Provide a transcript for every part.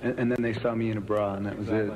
And then they saw me in a bra, and that was it.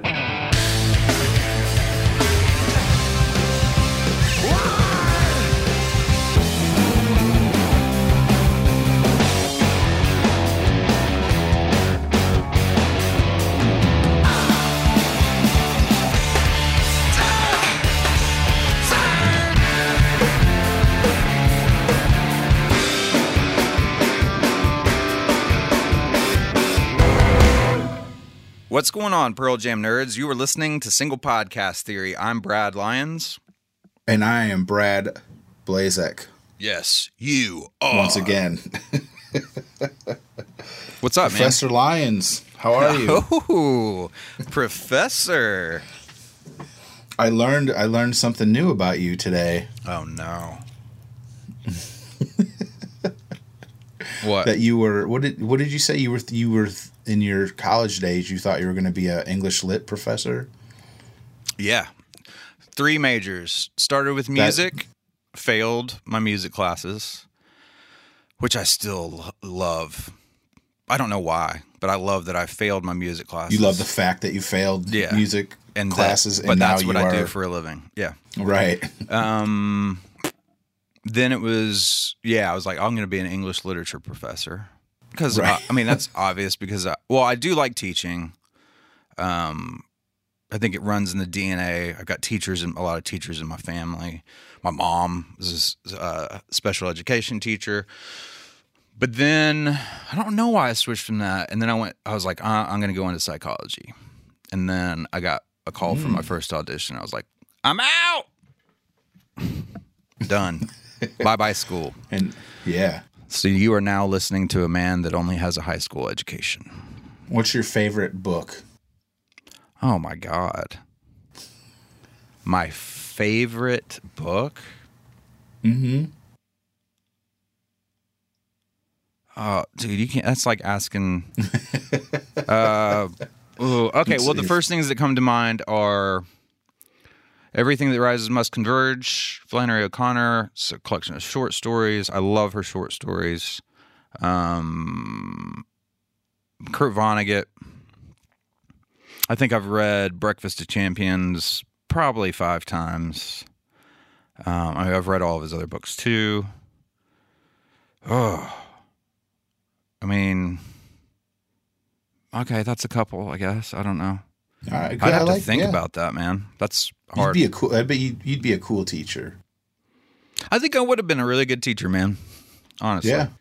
What's going on, Pearl Jam nerds? You are listening to Single Podcast Theory. I'm Brad Lyons. And I am Brad Blazek. Yes, you are. Once again. What's up, Professor Lyons, how are you? Oh, Professor. I learned something new about you today. Oh, no. What? That you were, what did you say? You were in your college days, you thought you were going to be an English lit professor? Yeah. 3 majors. Started with music, failed my music classes, which I still love. I don't know why, but I love that I failed my music classes. You love the fact that you failed music and classes, but that's what I do for a living. Yeah. Right. Then it was, I was like, I'm going to be an English literature professor. Because, right. I mean, that's obvious because, I do like teaching. I think it runs in the DNA. I've got a lot of teachers in my family. My mom is a special education teacher. But then, I don't know why I switched from that. And then I was like, I'm going to go into psychology. And then I got a call from my first audition. I was like, I'm out! Done. Bye-bye school. And, yeah. So you are now listening to a man that only has a high school education. What's your favorite book? Oh, my God. My favorite book? Mm-hmm. Oh, dude, you can't. That's like asking. Okay, well, the first things that come to mind are Everything That Rises Must Converge, Flannery O'Connor. It's a collection of short stories. I love her short stories. Kurt Vonnegut. I think I've read Breakfast of Champions probably 5 times. I've read all of his other books too. Oh, I mean, okay, that's a couple, I guess. I don't know. All right, I'd have to think about that, man. That's hard. I bet you'd be a cool teacher. I think I would have been a really good teacher, man. Honestly. Yeah.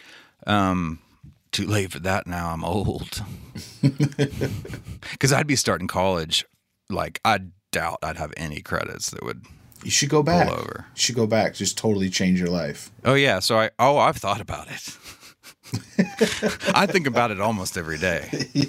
Too late for that now. I'm old. Because I'd be starting college. Like, I doubt I'd have any credits that would. You should go back. Pull over. You should go back. Just totally change your life. Oh, yeah. So I've thought about it. I think about it almost every day.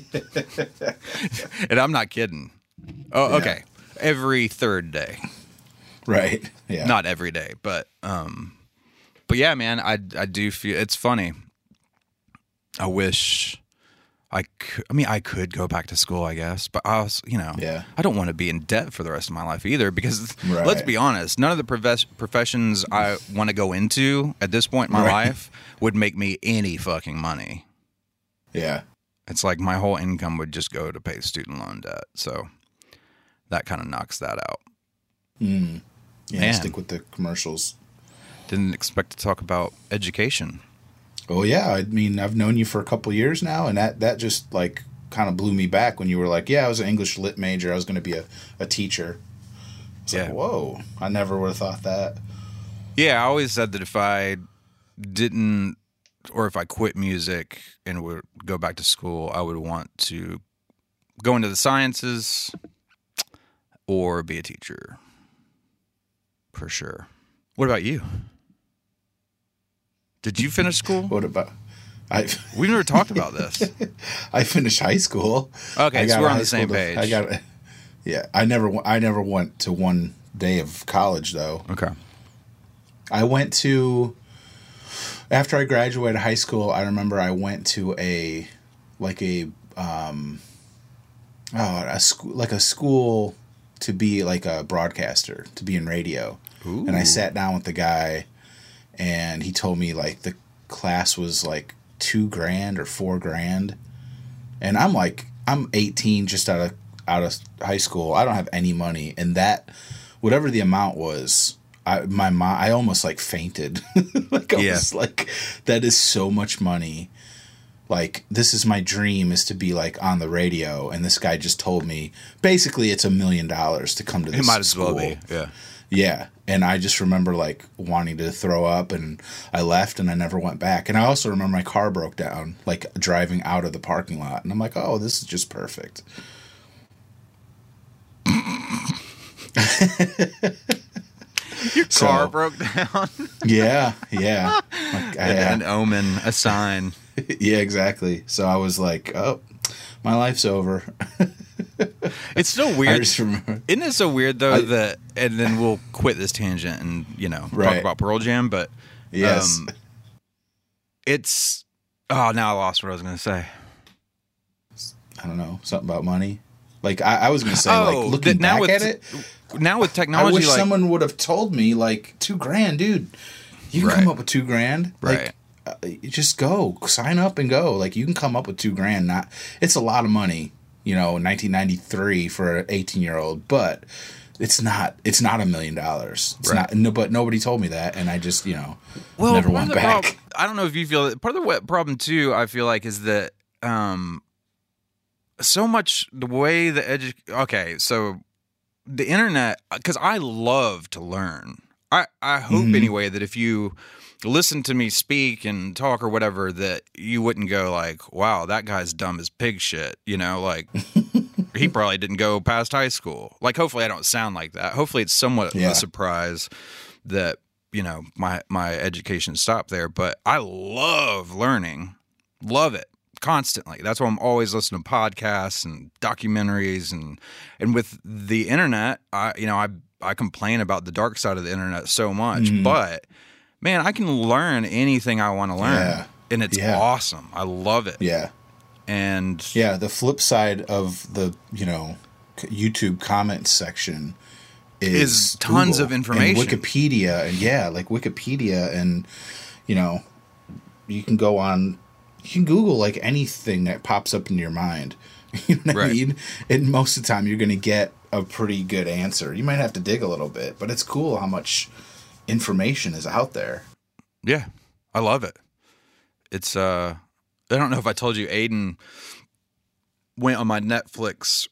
And I'm not kidding. Oh, yeah. Okay. Every third day. Right. Yeah. Not every day, but yeah, man, I do feel it's funny. I wish I could go back to school, I guess, but I was, I don't want to be in debt for the rest of my life either because let's be honest, none of the professions I want to go into at this point in my life would make me any fucking money. Yeah. It's like my whole income would just go to pay student loan debt. So that kind of knocks that out. Yeah, man. Stick with the commercials. Didn't expect to talk about education. Oh, yeah. I mean, I've known you for a couple years now, and that just, like, kind of blew me back when you were like, I was an English lit major. I was going to be a teacher. It's like, whoa. I never would have thought that. Yeah, I always said that if I didn't, or if I quit music and would go back to school, I would want to go into the sciences or be a teacher. For sure. What about you? Did you finish school? What about... We've never talked about this. I finished high school. Okay, so we're on the same page. I never went to one day of college, though. Okay. I went to... After I graduated high school, I remember I went to a school to be like a broadcaster, to be in radio. Ooh. And I sat down with the guy, and he told me like the class was like $2,000 or $4,000, and I'm like, I'm 18, just out of high school. I don't have any money, and that whatever the amount was, I almost like fainted. Like I was like, that is so much money. Like, this is my dream, is to be like on the radio, and this guy just told me basically it's $1 million to come to this It might as school. well be. Yeah. Yeah. And I just remember like wanting to throw up, and I left and I never went back. And I also remember my car broke down, like driving out of the parking lot. And I'm like, oh, this is just perfect. Your car broke down. Yeah. Yeah. Like, An omen, a sign. Yeah, exactly. So I was like, oh, my life's over. It's so I weird. just remember. Isn't it so weird though that, and then we'll quit this tangent and talk Right. about Pearl Jam, but Yes. it's now I lost what I was going to say. I don't know, something about money. Like I was gonna say, like looking now back at it, now with I technology, wish like someone would have told me like $2,000, dude. You can Right. come up with $2,000. Right. Like, just go, sign up and go. Like you can come up with $2,000. It's a lot of money, in 1993 for an 18-year-old, but it's not $1 million. It's Right. not. No, but nobody told me that, and I just never part went of the back. problem- I don't know if you feel that. Part of the problem too, I feel like, is that so much the way the okay, so the internet, because I love to learn. I hope anyway that if you listen to me speak and talk or whatever, that you wouldn't go like, wow, that guy's dumb as pig shit, like he probably didn't go past high school. Like, hopefully I don't sound like that. Hopefully it's somewhat of a surprise that my education stopped there, but I love learning. Love it. Constantly. That's why I'm always listening to podcasts and documentaries, and with the internet, I complain about the dark side of the internet so much, but man, I can learn anything I want to learn, and it's awesome. I love it. Yeah. And the flip side of the YouTube comment section is tons Google of information, and Wikipedia, and like Wikipedia, and you can go on. You can Google like anything that pops up in your mind. You know what I mean? And most of the time you're going to get a pretty good answer. You might have to dig a little bit, but it's cool how much information is out there. Yeah, I love it. It's I don't know if I told you, Aiden went on my Netflix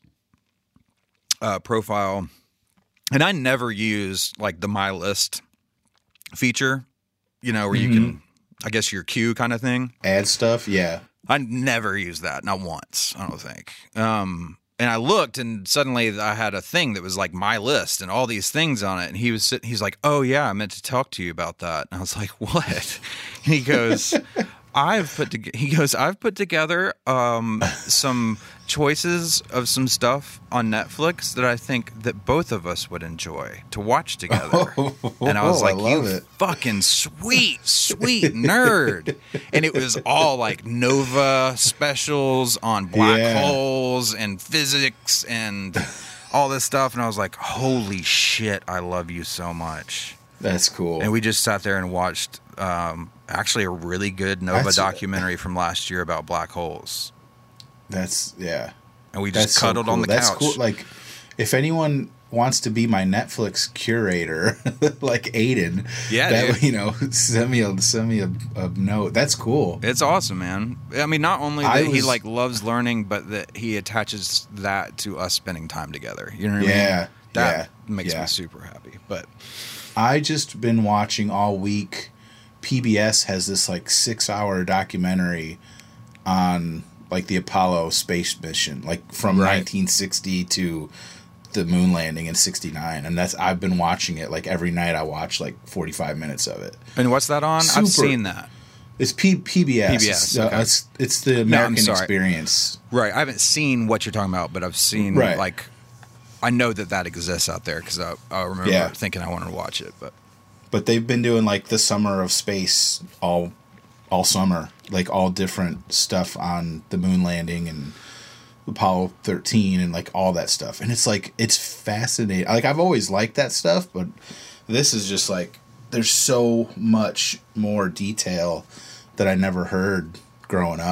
profile, and I never use like the My List feature, where you can, I guess, your queue kind of thing. Add stuff, yeah. I never used that, not once, I don't think. And I looked, and suddenly I had a thing that was like My List and all these things on it. And he's like, "Oh yeah, I meant to talk to you about that." And I was like, "What?" And he goes, I've put together some choices of some stuff on Netflix that I think that both of us would enjoy to watch together." And I was like, "You fucking sweet nerd." And it was all like Nova specials on black holes and physics and all this stuff. And I was like, "Holy shit, I love you so much." That's cool. And we just sat there and watched actually a really good Nova documentary from last year about black holes. And we just cuddled on the couch. That's cool. Like, if anyone wants to be my Netflix curator, like Aiden, send me a note. That's cool. It's awesome, man. I mean, not only that he like loves learning, but that he attaches that to us spending time together. You know what I mean? That makes me super happy. But I just been watching all week. PBS has this like 6-hour documentary on like the Apollo space mission, like from 1960 to the moon landing in 69. And I've been watching it like every night. I watch like 45 minutes of it. And what's that on? I've seen that. It's PBS. PBS. Okay. It's the American Experience. Right. I haven't seen what you're talking about, but I've seen like, I know that exists out there because I remember thinking I wanted to watch it, But they've been doing like the summer of space all summer, like all different stuff on the moon landing and Apollo 13 and like all that stuff. And it's like, it's fascinating. Like, I've always liked that stuff, but this is just like, there's so much more detail that I never heard growing up.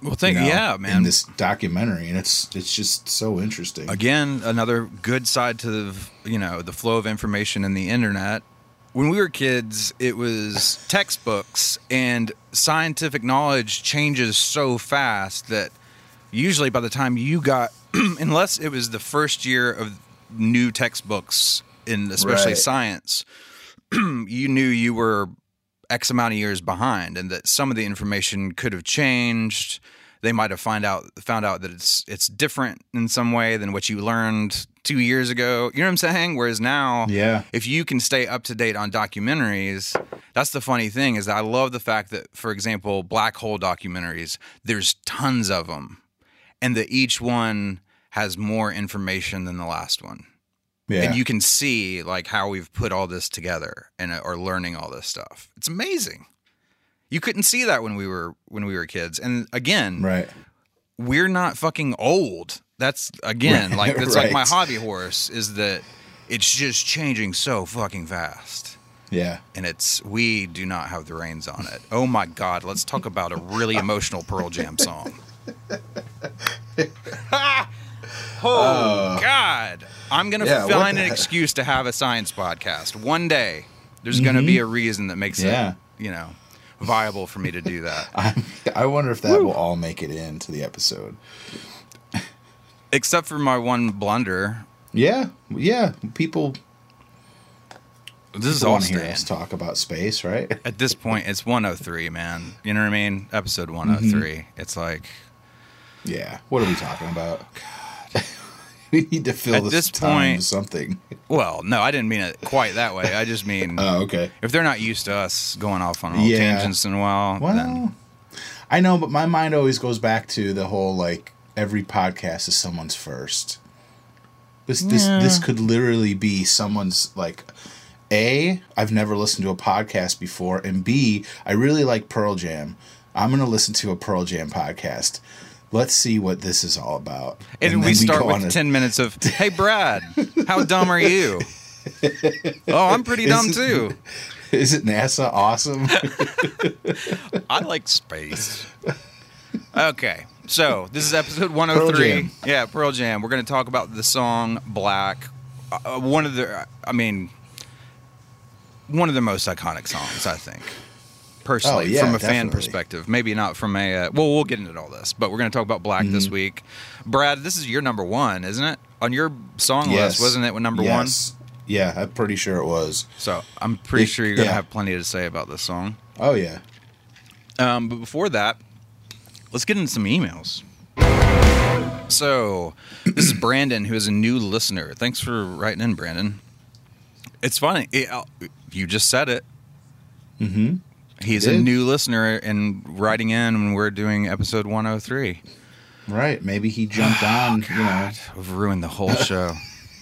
Well, man. In this documentary, and it's just so interesting. Again, another good side to the flow of information in the internet. When we were kids, it was textbooks, and scientific knowledge changes so fast that usually by the time you got, unless it was the first year of new textbooks in especially science, you knew you were X amount of years behind, and that some of the information could have changed. They might have found out that it's different in some way than what you learned 2 years ago. You know what I'm saying? Whereas now, if you can stay up to date on documentaries, that's the funny thing is that I love the fact that, for example, black hole documentaries, there's tons of them, and that each one has more information than the last one. Yeah. And you can see like how we've put all this together and are learning all this stuff. It's amazing. You couldn't see that when we were kids. And again, we're not fucking old. That's again, like that's like my hobby horse is that it's just changing so fucking fast. Yeah. And we do not have the reins on it. Oh my God, let's talk about a really emotional Pearl Jam song. Oh God. I'm going to find an excuse to have a science podcast. One day, there's going to be a reason that makes it, viable for me to do that. I wonder if that will all make it into the episode. Except for my one blunder. Yeah. People want to hear us talk about space, right? At this point, it's 103, man. You know what I mean? Episode 103. It's like... Yeah. What are we talking about? God. We need to fill this time with something. Well, no, I didn't mean it quite that way. I just mean... okay. If they're not used to us going off on all tangents and then... I know, but my mind always goes back to the whole, like, every podcast is someone's first. This could literally be someone's, like... A, I've never listened to a podcast before, and B, I really like Pearl Jam. I'm going to listen to a Pearl Jam podcast. Let's see what this is all about. And we start with 10 minutes of, hey, Brad, how dumb are you? Oh, I'm pretty dumb, too. Is it NASA awesome? I like space. Okay, so this is episode 103. Pearl Jam. We're going to talk about the song Black. One of the most iconic songs, I think. Personally, from a fan perspective. Maybe not from a... we'll get into all this, but we're going to talk about Black this week. Brad, this is your number one, isn't it? On your song list, wasn't it number one? Yeah, I'm pretty sure it was. So I'm pretty sure you're going to have plenty to say about this song. Oh, yeah. But before that, let's get into some emails. So this is Brandon, who is a new listener. Thanks for writing in, Brandon. It's funny. You just said it. Mm-hmm. He's a new listener and writing in when we're doing episode 103. Right. Maybe he jumped on. God, I've ruined the whole show.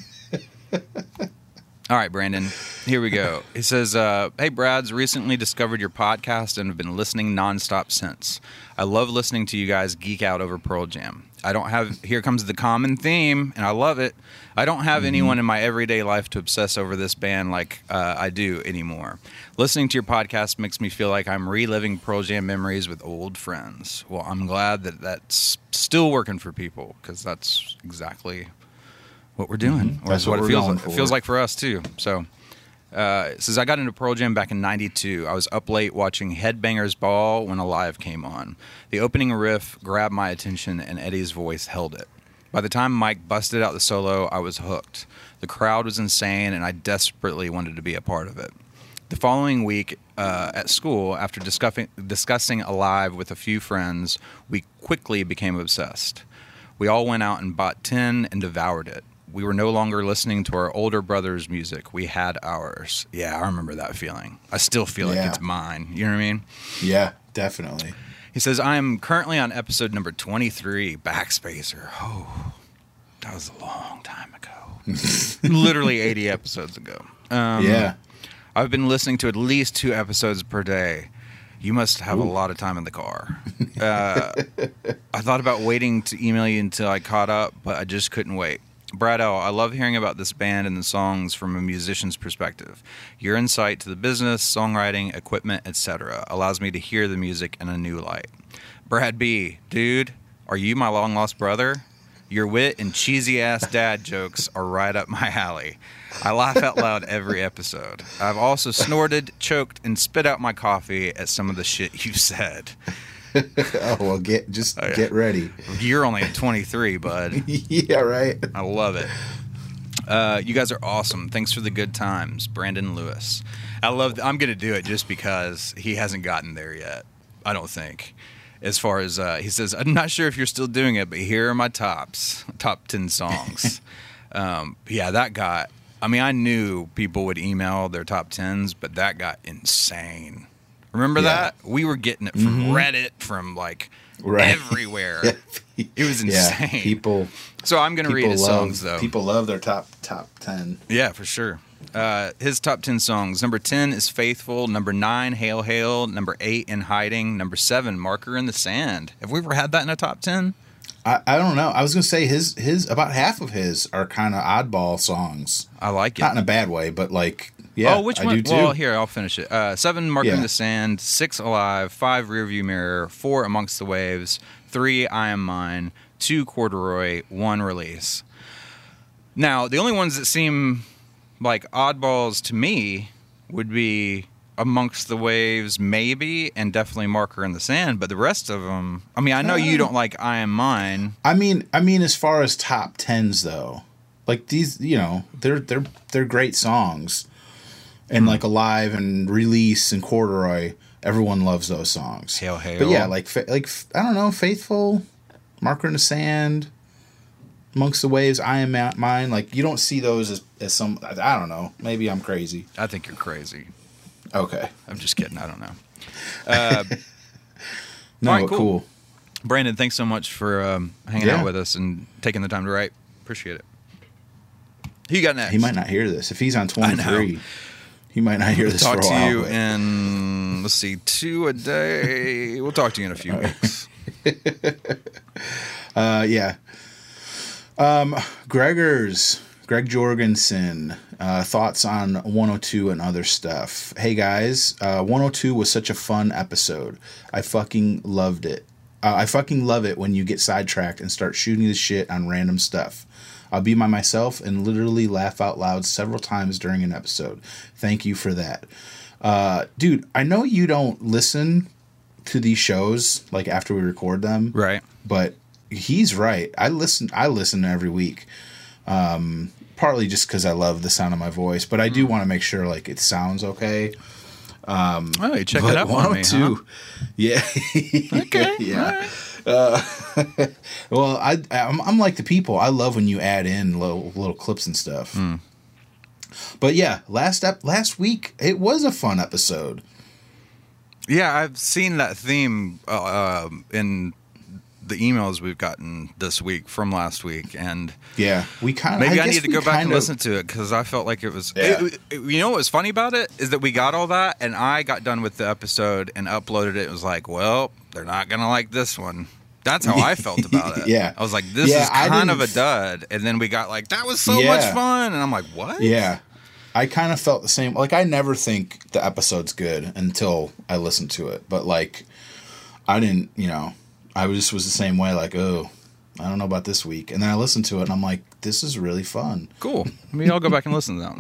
All right, Brandon. Here we go. He says, hey, Brad's recently discovered your podcast and have been listening nonstop since. I love listening to you guys geek out over Pearl Jam. Here comes the common theme, and I love it. I don't have anyone in my everyday life to obsess over this band like I do anymore. Listening to your podcast makes me feel like I'm reliving Pearl Jam memories with old friends. Well, I'm glad that that's still working for people, because that's exactly what we're doing. Or that's what it feels like. It feels like for us, too. So it says, I got into Pearl Jam back in 92. I was up late watching Headbangers Ball when Alive came on. The opening riff grabbed my attention, and Eddie's voice held it. By the time Mike busted out the solo, I was hooked. The crowd was insane, and I desperately wanted to be a part of it. The following week at school, after discussing Alive with a few friends, we quickly became obsessed. We all went out and bought 10 and devoured it. We were no longer listening to our older brother's music. We had ours. Yeah, I remember that feeling. I still feel like it's mine. You know what I mean? Yeah, definitely. He says, I am currently on episode number 23, Backspacer. Oh, that was a long time ago. Literally 80 episodes ago. I've been listening to at least 2 episodes per day. You must have a lot of time in the car. I thought about waiting to email you until I caught up, but I just couldn't wait. Brad L., I love hearing about this band and the songs from a musician's perspective. Your insight to the business, songwriting, equipment, etc. allows me to hear the music in a new light. Brad B, dude, are you my long lost brother? Your wit and cheesy ass dad jokes are right up my alley. I laugh out loud every episode. I've also snorted, choked, and spit out my coffee at some of the shit you said. Oh, well, get ready. You're only at 23, bud. Yeah, right. I love it. You guys are awesome. Thanks for the good times, Brandon Lewis. I'm going to do it just because he hasn't gotten there yet, I don't think. As far as, he says, I'm not sure if you're still doing it, but here are my top 10 songs. Yeah, that got, I mean, I knew people would email their top 10s, but that got insane. Remember that? We were getting it from Reddit, from like everywhere. It was insane. Yeah, people. So I'm going to read his songs, though. People love their top 10. Yeah, for sure. His top 10 songs. Number 10 is Faithful. Number 9, Hail Hail. Number 8, In Hiding. Number 7, Marker in the Sand. Have we ever had that in a top 10? I don't know. I was going to say his about half of his are kind of oddball songs. I like it. Not in a bad way, but like, yeah, which I one? do too. Well, here, I'll finish it. 7, Marker in the Sand. 6, Alive. 5, Rearview Mirror. 4, Amongst the Waves. 3, I Am Mine. 2, Corduroy. 1, Release. Now, the only ones that seem like oddballs to me would be Amongst the Waves, maybe, and definitely Marker in the Sand. But the rest of them, I mean, I know you don't like I Am Mine. I mean, as far as top 10s though, like these, you know, they're great songs, and like Alive and Release and Corduroy, everyone loves those songs. Hail Hail. But yeah, like I don't know, Faithful, Marker in the Sand, Amongst the Waves, I Am Mine. Like, you don't see those as some. I don't know. Maybe I'm crazy. I think you're crazy. Okay. I'm just kidding. I don't know. No, right, cool. Brandon, thanks so much for hanging out with us and taking the time to write. Appreciate it. Who you got next? He might not hear this. If he's on 23, he might not hear this for a while. Talk to you in, let's see, 2 a day. We'll talk to you in a few weeks. Yeah. Greg Jorgensen, thoughts on 102 and other stuff. Hey guys, 102 was such a fun episode. I fucking loved it. I fucking love it when you get sidetracked and start shooting the shit on random stuff. I'll be by myself and literally laugh out loud several times during an episode. Thank you for that. Dude, I know you don't listen to these shows like after we record them. Right. But he's right. I listen every week. Partly just because I love the sound of my voice, but I do want to make sure like it sounds okay. Oh, you check it out on me, huh? Yeah. Okay. Yeah. Well, I'm like the people. I love when you add in little clips and stuff. But yeah, last week it was a fun episode. Yeah, I've seen that theme in the emails we've gotten this week from last week, and yeah, we kind of maybe I need to go back and listen to it because I felt like it was. Yeah. You know what was funny about it is that we got all that, and I got done with the episode and uploaded it. It was like, well, they're not gonna like this one. That's how I felt about it. Yeah, I was like, this is kind of a dud, and then we got like, that was so much fun, and I'm like, what? Yeah. I kind of felt the same. Like, I never think the episode's good until I listen to it. But, like, I didn't, I just was the same way. Like, oh, I don't know about this week. And then I listened to it, and I'm like, this is really fun. Cool. Maybe I'll go back and listen to that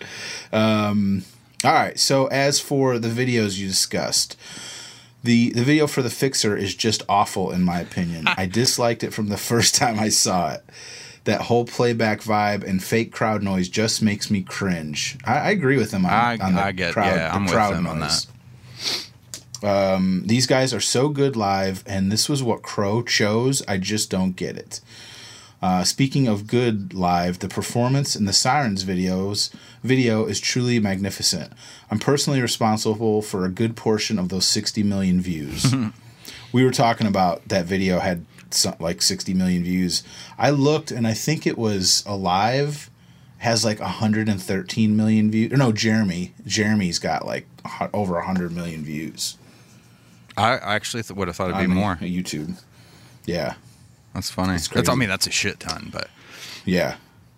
one. All right. So, as for the videos you discussed, the video for The Fixer is just awful, in my opinion. I disliked it from the first time I saw it. That whole playback vibe and fake crowd noise just makes me cringe. I agree with him on the crowd noise. On that. These guys are so good live, and this was what Crow chose. I just don't get it. Speaking of good live, the performance in the Sirens video is truly magnificent. I'm personally responsible for a good portion of those 60 million views. We were talking about that video had like 60 million views. I looked, and I think it was Alive has like 113 million views. Or no, Jeremy's got like over 100 million views. I actually would have thought it'd be more. YouTube. Yeah. That's funny. That's a shit ton, but yeah.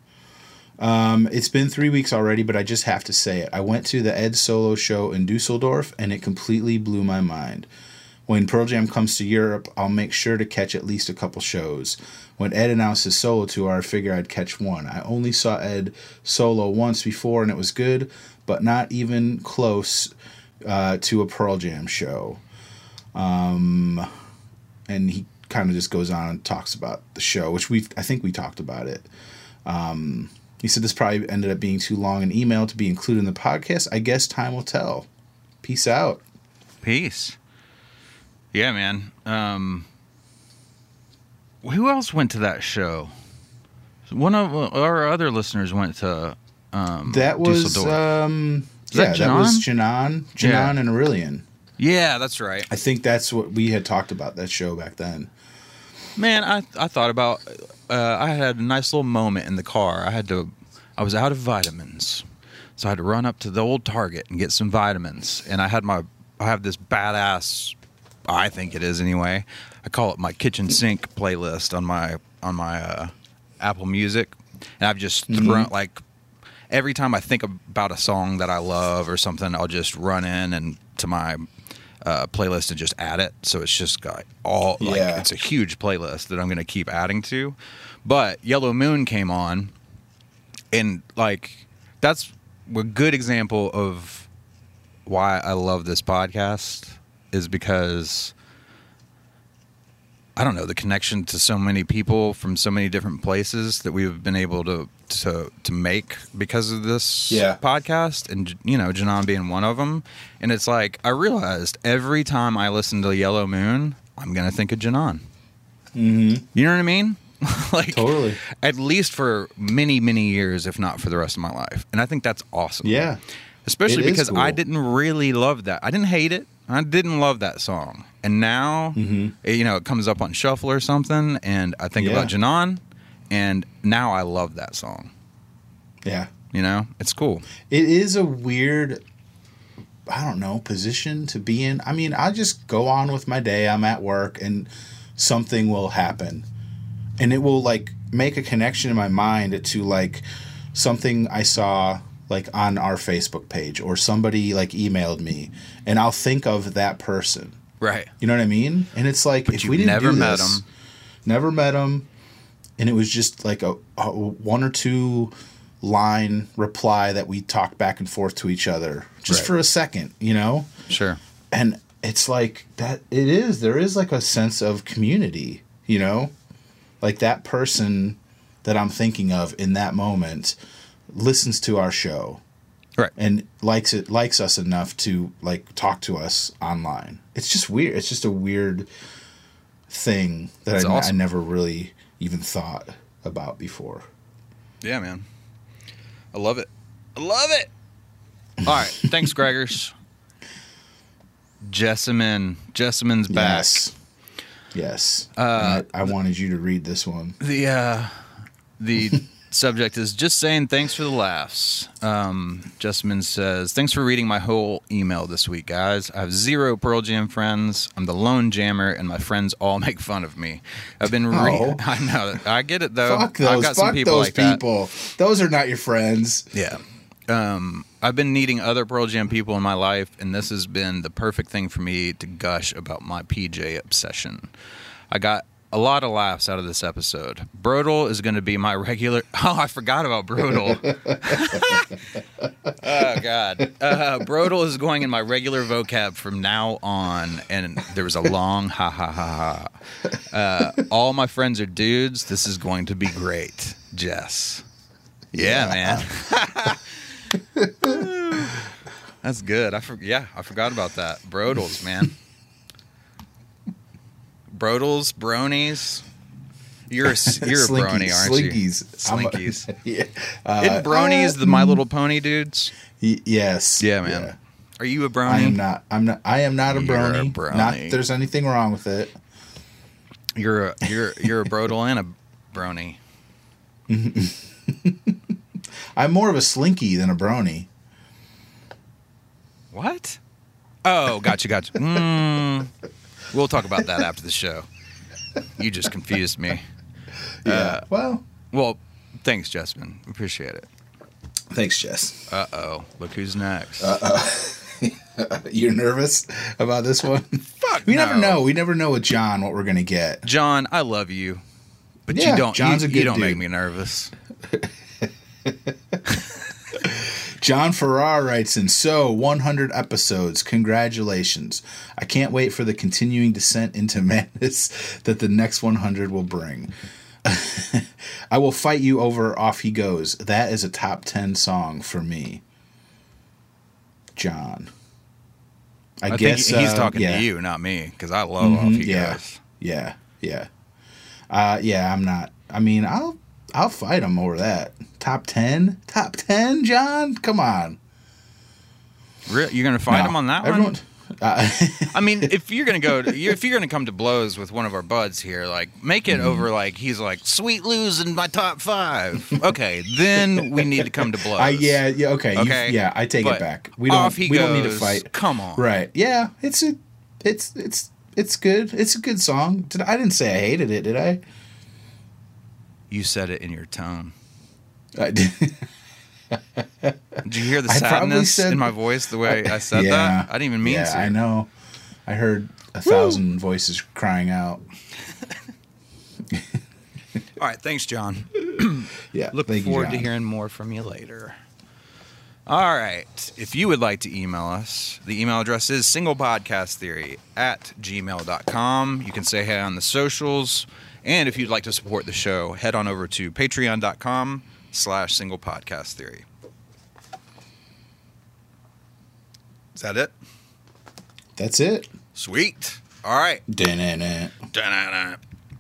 It's been 3 weeks already, but I just have to say it. I went to the Ed Solo show in Dusseldorf, and it completely blew my mind. When Pearl Jam comes to Europe, I'll make sure to catch at least a couple shows. When Ed announced his solo tour, I figured I'd catch one. I only saw Ed solo once before, and it was good, but not even close to a Pearl Jam show. And he kind of just goes on and talks about the show, which I think we talked about it. He said this probably ended up being too long an email to be included in the podcast. I guess time will tell. Peace out. Peace. Yeah, man. Who else went to that show? One of our other listeners went to that was Dusseldorf. that was Janan and Aurelian. Yeah, that's right. I think that's what we had talked about that show back then. Man, I thought about. I had a nice little moment in the car. I was out of vitamins, so I had to run up to the old Target and get some vitamins. And I have this badass, I think it is anyway. I call it my kitchen sink playlist on my Apple Music, and I've just thrown like every time I think about a song that I love or something, I'll just run in and to my playlist and just add it. So it's just got it's a huge playlist that I'm going to keep adding to. But Yellow Moon came on, and like that's a good example of why I love this podcast is because I don't know, the connection to so many people from so many different places that we've been able to make because of this podcast, and Janan being one of them. And it's like I realized every time I listen to Yellow Moon, I'm gonna think of Janan. You know what I mean? Like totally. At least for many, many years, if not for the rest of my life. And I think that's awesome. Yeah. Especially because cool. I didn't really love that. I didn't hate it. I didn't love that song. And now, it comes up on shuffle or something, and I think about Janan, and now I love that song. Yeah. It's cool. It is a weird, I don't know, position to be in. I mean, I just go on with my day. I'm at work, and something will happen. And it will, like, make a connection in my mind to, like, something I saw, like, on our Facebook page, or somebody, like, emailed me, and I'll think of that person. Right. You know what I mean? And it's like, but if we didn't never do met this, him. Never met him, and it was just like a one or two line reply that we talked back and forth to each other just for a second, Sure. And it's like that. There is like a sense of community, like that person that I'm thinking of in that moment listens to our show, right, and likes us enough to like talk to us online. It's just weird. It's just a weird thing that I never really even thought about before. Yeah, man. I love it. All right. Thanks, Gregors. Jessamyn's back. Yes. I wanted you to read this one. The subject is just saying thanks for the laughs. Jessamyn says, thanks for reading my whole email this week, guys. I have 0 Pearl Jam friends. I'm the lone jammer, and my friends all make fun of me. I've been I know. I get it, though. Fuck those. I've got some people those like people. Those are not your friends. Yeah. I've been needing other Pearl Jam people in my life, and this has been the perfect thing for me to gush about my PJ obsession. I got a lot of laughs out of this episode. Brodel is going to be my regular... Oh, I forgot about Brodel. Oh, God. Brodel is going in my regular vocab from now on, and there was a long ha, ha, ha, ha. All my friends are dudes. This is going to be great. Jess. Yeah, man. That's good. I forgot about that. Brodels, man. Brodels, bronies. You're a brony, aren't you? Slinkies. Yeah. Isn't bronies the My Little Pony dudes? Yes. Yeah, man. Yeah. Are you a brony? I am not a You're brony. a brony. Not that there's anything wrong with it. You're a brodel and a brony. I'm more of a slinky than a brony. What? Oh, gotcha. We'll talk about that after the show. You just confused me. Yeah. Well, thanks, Jessamyn. Appreciate it. Thanks, Jess. Uh-oh. Look who's next. You're nervous about this one? Fuck We no. never know. We never know with John what we're gonna get. John, I love you, but Yeah, you don't. John's a you good don't make dude. me nervous. John Farrar writes in, so 100 episodes. Congratulations. I can't wait for the continuing descent into madness that the next 100 will bring. I will fight you over Off He Goes. That is a top 10 song for me. John. I guess think he's talking yeah. to you, not me, because I love Off He yeah. Goes. Yeah. I'm not. I mean, I'll fight him over that. Top 10? Top 10, John? Come on. You're gonna fight No, him on that everyone, one? I mean, if you're gonna come to blows with one of our buds here, like make it over like he's like sweet losing my top 5. Okay, then we need to come to blows. yeah, okay. Okay? I take But it back. Off He We don't need to Goes, fight. Come on. Right. Yeah, it's good. It's a good song. I didn't say I hated it, did I? You said it in your tone. I did. Did you hear the I probably sadness said- in my voice the way I said Yeah. that? I didn't even mean to. I know. I heard 1,000 voices crying out. All right, thanks, John. Yeah. Look thank you, forward to John. hearing more from you later. All right. If you would like to email us, the email address is singlepodcasttheory@gmail.com. You can say hey on the socials. And if you'd like to support the show, head on over to patreon.com/singlepodcasttheory. Is that it? That's it. Sweet. All right. Da-na-na. Da-na-na.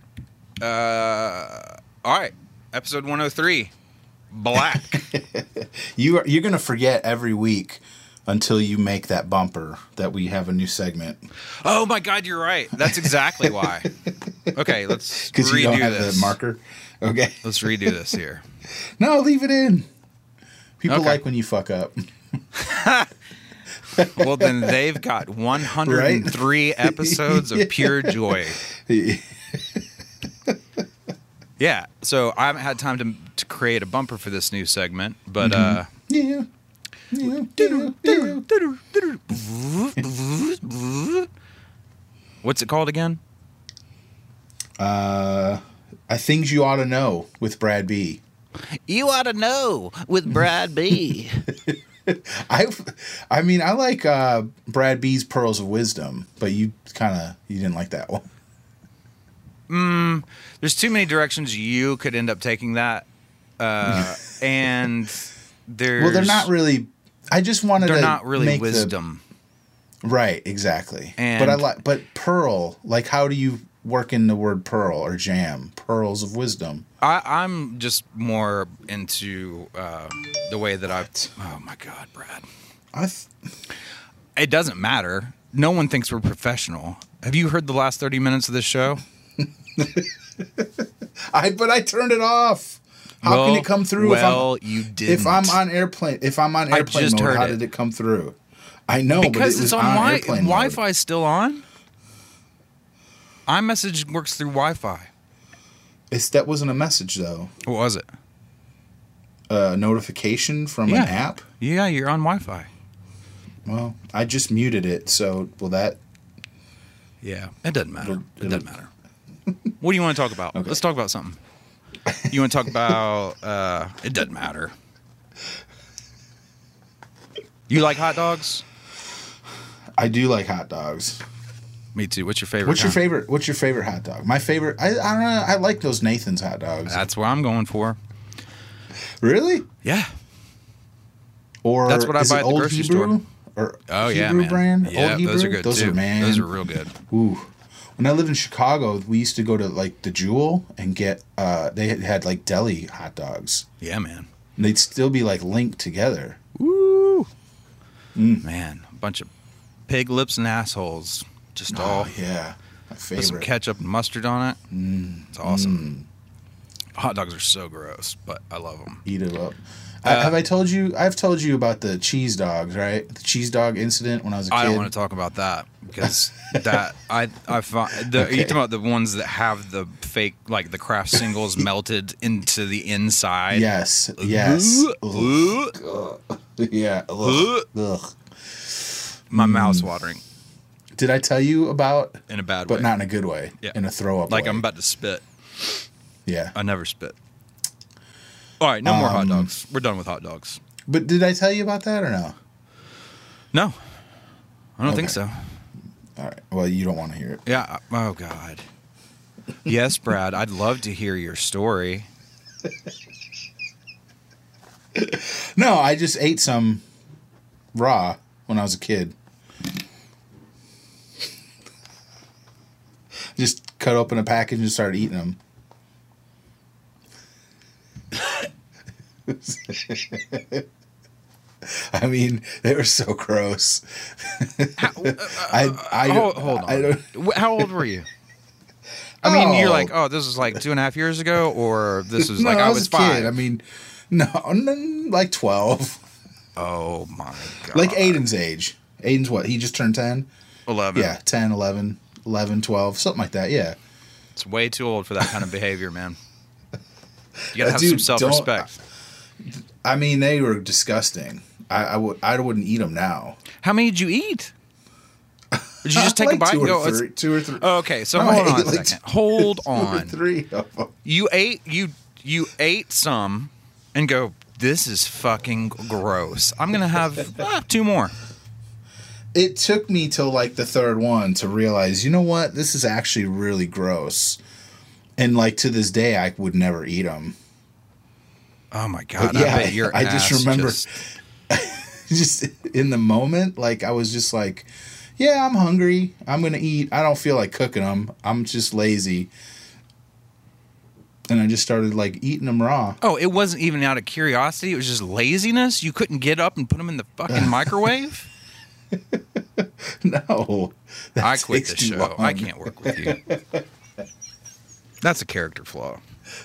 All right. Episode 103. Black. You're going to forget every week until you make that bumper that we have a new segment. Oh my God, you're right. That's exactly why. Okay, let's Because you don't redo have this. the marker. Okay. Let's redo this here. No, leave it in. People Okay. like when you fuck up. Well, then they've got 103 episodes of pure joy. Yeah, so I haven't had time to create a bumper for this new segment, but Yeah. what's it called again? Things You Ought to Know with Brad B. You ought to know with Brad B. I like Brad B's Pearls of Wisdom, but you didn't like that one. There's too many directions you could end up taking that, and there's Well, they're not really. I just wanted they're to not really make wisdom. Right, exactly. And- but pearl, like how do you work in the word pearl or jam? Pearls of wisdom. I'm just more into the way that oh my God, Brad. It doesn't matter. No one thinks we're professional. Have you heard the last 30 minutes of this show? But I turned it off. How can it come through? You didn't. If I'm on airplane just mode, heard how it. did it come through? I know, because but it was it's on airplane mode. Wi-Fi's still on. iMessage works through Wi-Fi. That wasn't a message though. What was it? A notification from an app. Yeah, you're on Wi-Fi. Well, I just muted it, so will that? Yeah, it doesn't matter. It It'll- doesn't matter. What do you want to talk about? Okay. Let's talk about something. You want to talk about? It doesn't matter. You like hot dogs? I do like hot dogs. Me too. What's your favorite? What's your kind? favorite? What's your favorite hot dog? My favorite. I don't know. I like those Nathan's hot dogs. That's what I'm going for. Really? Yeah. Or That's what I is buy it at the Old grocery Hebrew? store. Or Oh Hebrew yeah, man. brand? Yeah, Old Hebrew? those are good Those too. are, man. Those are real good. Ooh. When I lived in Chicago, we used to go to like the Jewel and get. They had like deli hot dogs. Yeah, man. And they'd still be like linked together. Woo. Man, a bunch of pig lips and assholes. Just all Oh yeah, my with some favorite. ketchup and mustard on it. It's awesome. Hot dogs are so gross, but I love them. Eat it up. Have I told you? I've told you about the cheese dogs, right? The cheese dog incident when I was a kid. I don't want to talk about that because that I find are you talking about the ones that have the fake like the Kraft singles melted into the inside? Yes. Yes. Ooh. Ugh. Yeah. Ugh. Ugh. My mouth's watering Did I tell you about? in a bad But way. not in a good way. Yeah. In a throw up. Like way. I'm about to spit. Yeah. I never spit. All right, no more hot dogs. We're done with hot dogs. But did I tell you about that or no? No, I don't think Okay. so. All right. Well, you don't want to hear it. Yeah. Oh God. Yes, Brad. I'd love to hear your story. No, I just ate some raw when I was a kid. Just cut open a package and started eating them. I mean, they were so gross. Hold on. I don't, How old were you? I mean, you're Oh. like, oh, this was like 2.5 years ago, or this was no, like I was a 5. kid. I mean, no, like 12. Oh my God. Like Aiden's age. Aiden's what? He just turned 10? 11. Yeah, 10, 11, 12, something like that. Yeah. It's way too old for that kind of behavior, man. You gotta have Dude, some self-respect. I mean, they were disgusting. I wouldn't eat them now. How many did you eat? Did you just take a Like bite two and go? or three, two or three. Oh, okay, so No, I hold on ate a like second. Hold Two or on. three of them. You ate some and go, this is fucking gross. I'm gonna have 2 more. It took me till like the third one to realize, you know what? This is actually really gross. And like to this day, I would never eat them. Oh my God. But yeah, I bet your I ass just remember just in the moment, like I was just like, yeah, I'm hungry. I'm going to eat. I don't feel like cooking them. I'm just lazy. And I just started like eating them raw. Oh, it wasn't even out of curiosity. It was just laziness. You couldn't get up and put them in the fucking microwave. No. that I quit takes the too show. long. I can't work with you. That's a character flaw.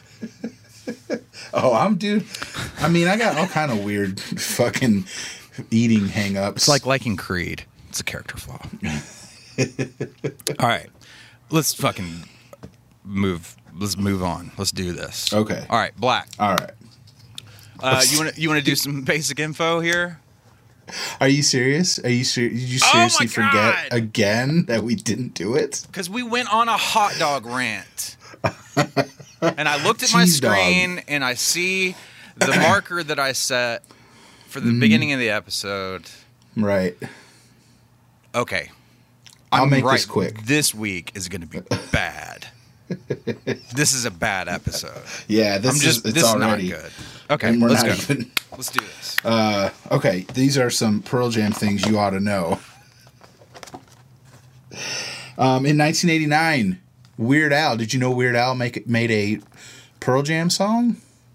Oh, I'm dude. I mean, I got all kind of weird fucking eating hang-ups. It's like liking Creed. It's a character flaw. All right. Let's fucking move. Let's move on. Let's do this. Okay. All right, Black. All right. You want to do some basic info here? Are you serious? Are you serious? Did you Oh my seriously forget God. again that we didn't do it? Because we went on a hot dog rant. And I looked at my Cheese dog. screen and I see the marker that I set for the beginning of the episode. Right. Okay. I'll I'm make right. this quick. This week is going to be bad. This is a bad episode. Yeah, It's already not good. Okay, And we're let's not go. even. Let's do this. Okay, these are some Pearl Jam things you ought to know. In 1989, Weird Al. Did you know Weird Al made a Pearl Jam song?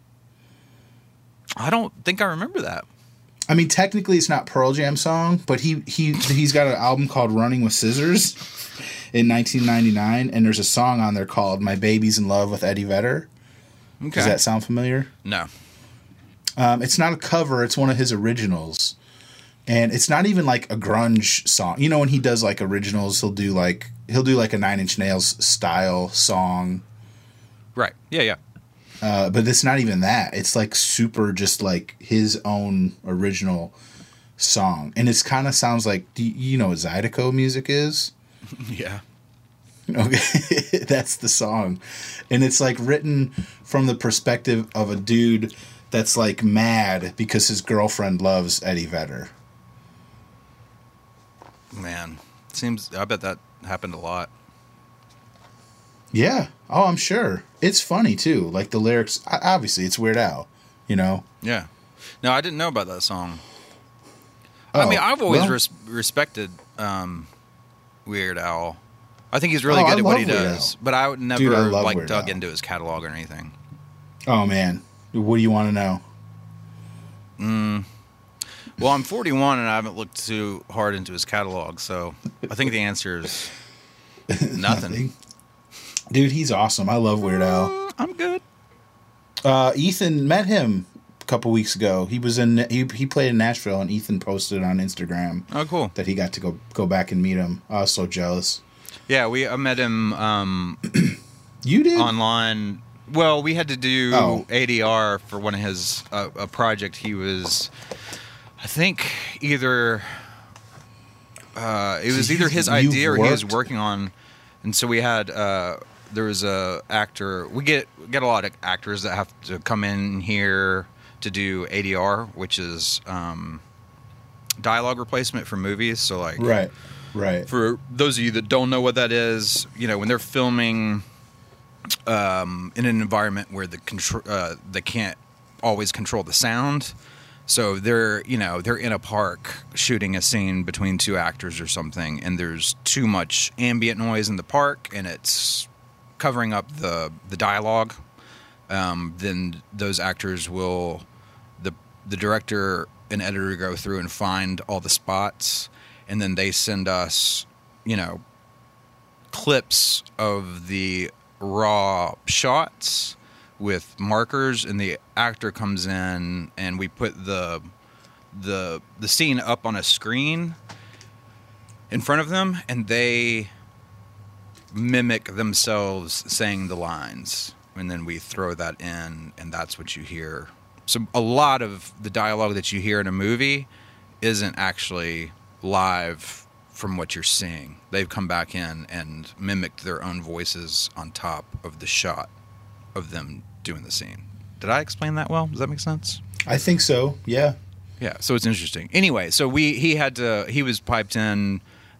I don't think I remember that. I mean, technically, it's not Pearl Jam song, but he's got an album called Running with Scissors in 1999, and there's a song on there called "My Baby's in Love with Eddie Vedder." Okay. Does that sound familiar? No. It's not a cover; it's one of his originals, and it's not even like a grunge song. You know, when he does like originals, he'll do like a Nine Inch Nails style song. Right. Yeah, yeah. But it's not even that. It's like super just like his own original song. And it's kind of sounds like, do you know what Zydeco music is? Yeah. Okay. That's the song. And it's like written from the perspective of a dude that's like mad because his girlfriend loves Eddie Vedder. Man. I bet that happened a lot. Yeah. Oh, I'm sure. It's funny too. Like the lyrics, obviously it's Weird Al, you know? Yeah. No, I didn't know about that song. Oh, I mean, I've always well, respected Weird Al. I think he's really Oh, good I at what he love Weird does. Al. But I would never Dude, I love like Weird dug Al. into his catalog or anything. Oh man. What do you want to know? Well, I'm 41 and I haven't looked too hard into his catalog, so I think the answer is nothing. Dude, he's awesome. I love Weird Al. I'm good. Ethan met him a couple weeks ago. He was he played in Nashville, and Ethan posted on Instagram Oh, cool. that he got to go back and meet him. I was so jealous. Yeah, I met him You did? online. Well, we had to do Oh. ADR for one of his a project. He was, I think, either It was So either his you've idea or he was worked- working on, and so we had there was a actor. We get a lot of actors that have to come in here to do ADR, which is dialogue replacement for movies. So like, Right. for those of you that don't know what that is, when they're filming in an environment where they can't always control the sound. So they're in a park shooting a scene between two actors or something, and there's too much ambient noise in the park, and it's covering up the dialogue. Then those actors will, the director and editor go through and find all the spots, and then they send us, clips of the raw shots with markers, and the actor comes in and we put the scene up on a screen in front of them, and they mimic themselves saying the lines, and then we throw that in, and that's what you hear. So a lot of the dialogue that you hear in a movie isn't actually live from what you're seeing. They've come back in and mimicked their own voices on top of the shot of them doing the scene. Did I explain that well? Does that make sense? I think so. Yeah. Yeah. So it's interesting. Anyway, so he was piped in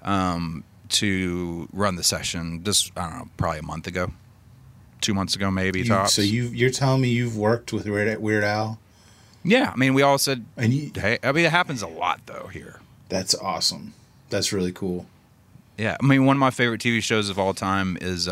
to run the session just, I don't know, probably a month ago, 2 months ago, maybe tops. So you're telling me you've worked with Weird Al? Yeah. I mean, we all said, And hey, I mean, it happens a lot though here. that's awesome. That's really cool. Yeah. I mean, one of my favorite TV shows of all time is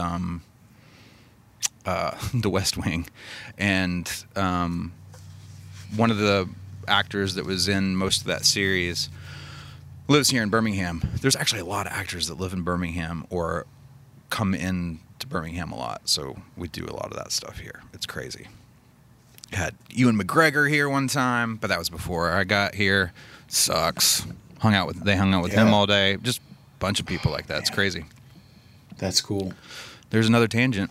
The West Wing, and one of the actors that was in most of that series lives here in Birmingham. There's actually a lot of actors that live in Birmingham or come in to Birmingham a lot, so we do a lot of that stuff here. It's crazy. Had Ewan McGregor here one time, but that was before I got here. Sucks. They hung out with him all day. Just a bunch of people like that. It's crazy. That's cool. There's another tangent.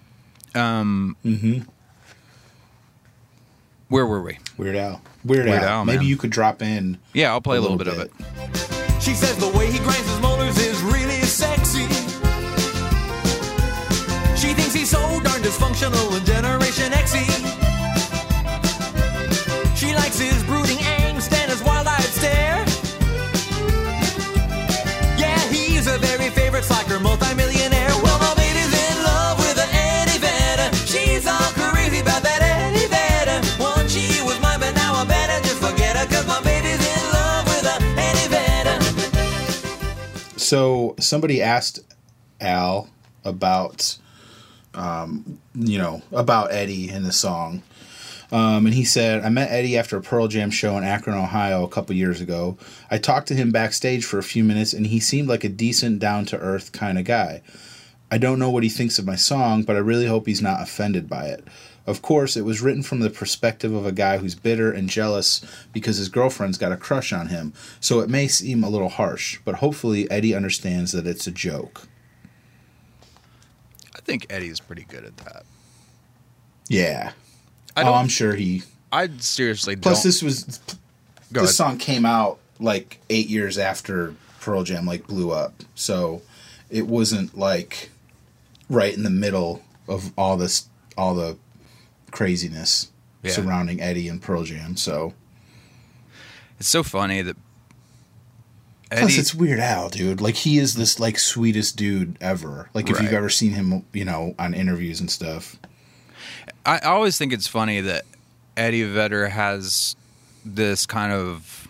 Where were we? Weird Al. Weird Al. Maybe man. you could drop in. Yeah, I'll play a little bit of it. She says the way he grinds his molars is really sexy. She thinks he's so darn dysfunctional and Generation X-y. She likes his brooding angst and his wild-eyed stare. Yeah, he's a very favorite slacker, multi-millionaire. Well, my baby's in love with an Eddie Vedder. She's all crazy about that Eddie Vedder. Once she was mine, but now I better just forget her, 'cause my baby's in love with an Eddie Vedder. So somebody asked Al about, about Eddie in the song. And he said, I met Eddie after a Pearl Jam show in Akron, Ohio a couple years ago. I talked to him backstage for a few minutes, and he seemed like a decent, down-to-earth kind of guy. I don't know what he thinks of my song, but I really hope he's not offended by it. Of course, it was written from the perspective of a guy who's bitter and jealous because his girlfriend's got a crush on him, so it may seem a little harsh, but hopefully Eddie understands that it's a joke. I think Eddie's pretty good at that. Yeah. I don't, I'm sure he... I seriously Plus, don't. this song came out like 8 years after Pearl Jam blew up, so it wasn't like right in the middle of all the craziness surrounding Eddie and Pearl Jam. So It's so funny that Eddie... Plus, it's Weird Al, dude. He is this sweetest dude ever. If Right. you've ever seen him, on interviews and stuff. I always think it's funny that Eddie Vedder has this kind of,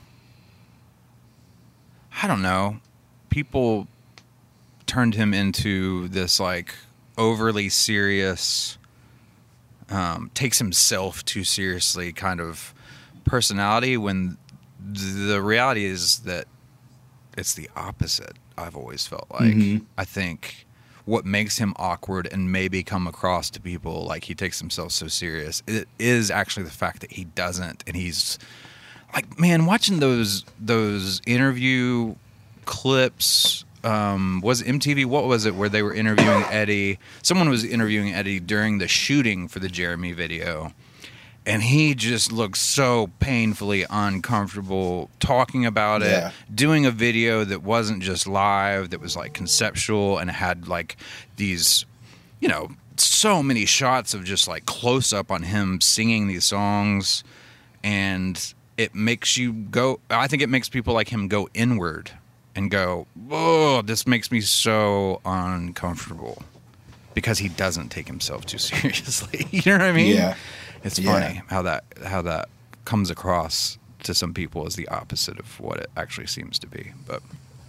I don't know, people turned him into this overly serious, takes himself too seriously kind of personality, when the reality is that it's the opposite. I've always felt like. Mm-hmm. I think what makes him awkward and maybe come across to people like he takes himself so serious, it is actually the fact that he doesn't. And he's man, watching those interview clips, was it MTV? What was it where they were interviewing Eddie? Someone was interviewing Eddie during the shooting for the Jeremy video. And he just looked so painfully uncomfortable talking about Yeah. it, doing a video that wasn't just live, that was like conceptual and had like these, you know, so many shots of just like close up on him singing these songs. And it makes you go, I think it makes people like him go inward and go, oh, this makes me so uncomfortable because he doesn't take himself too seriously. You know what I mean? Yeah. It's Yeah. funny how that comes across to some people as the opposite of what it actually seems to be. But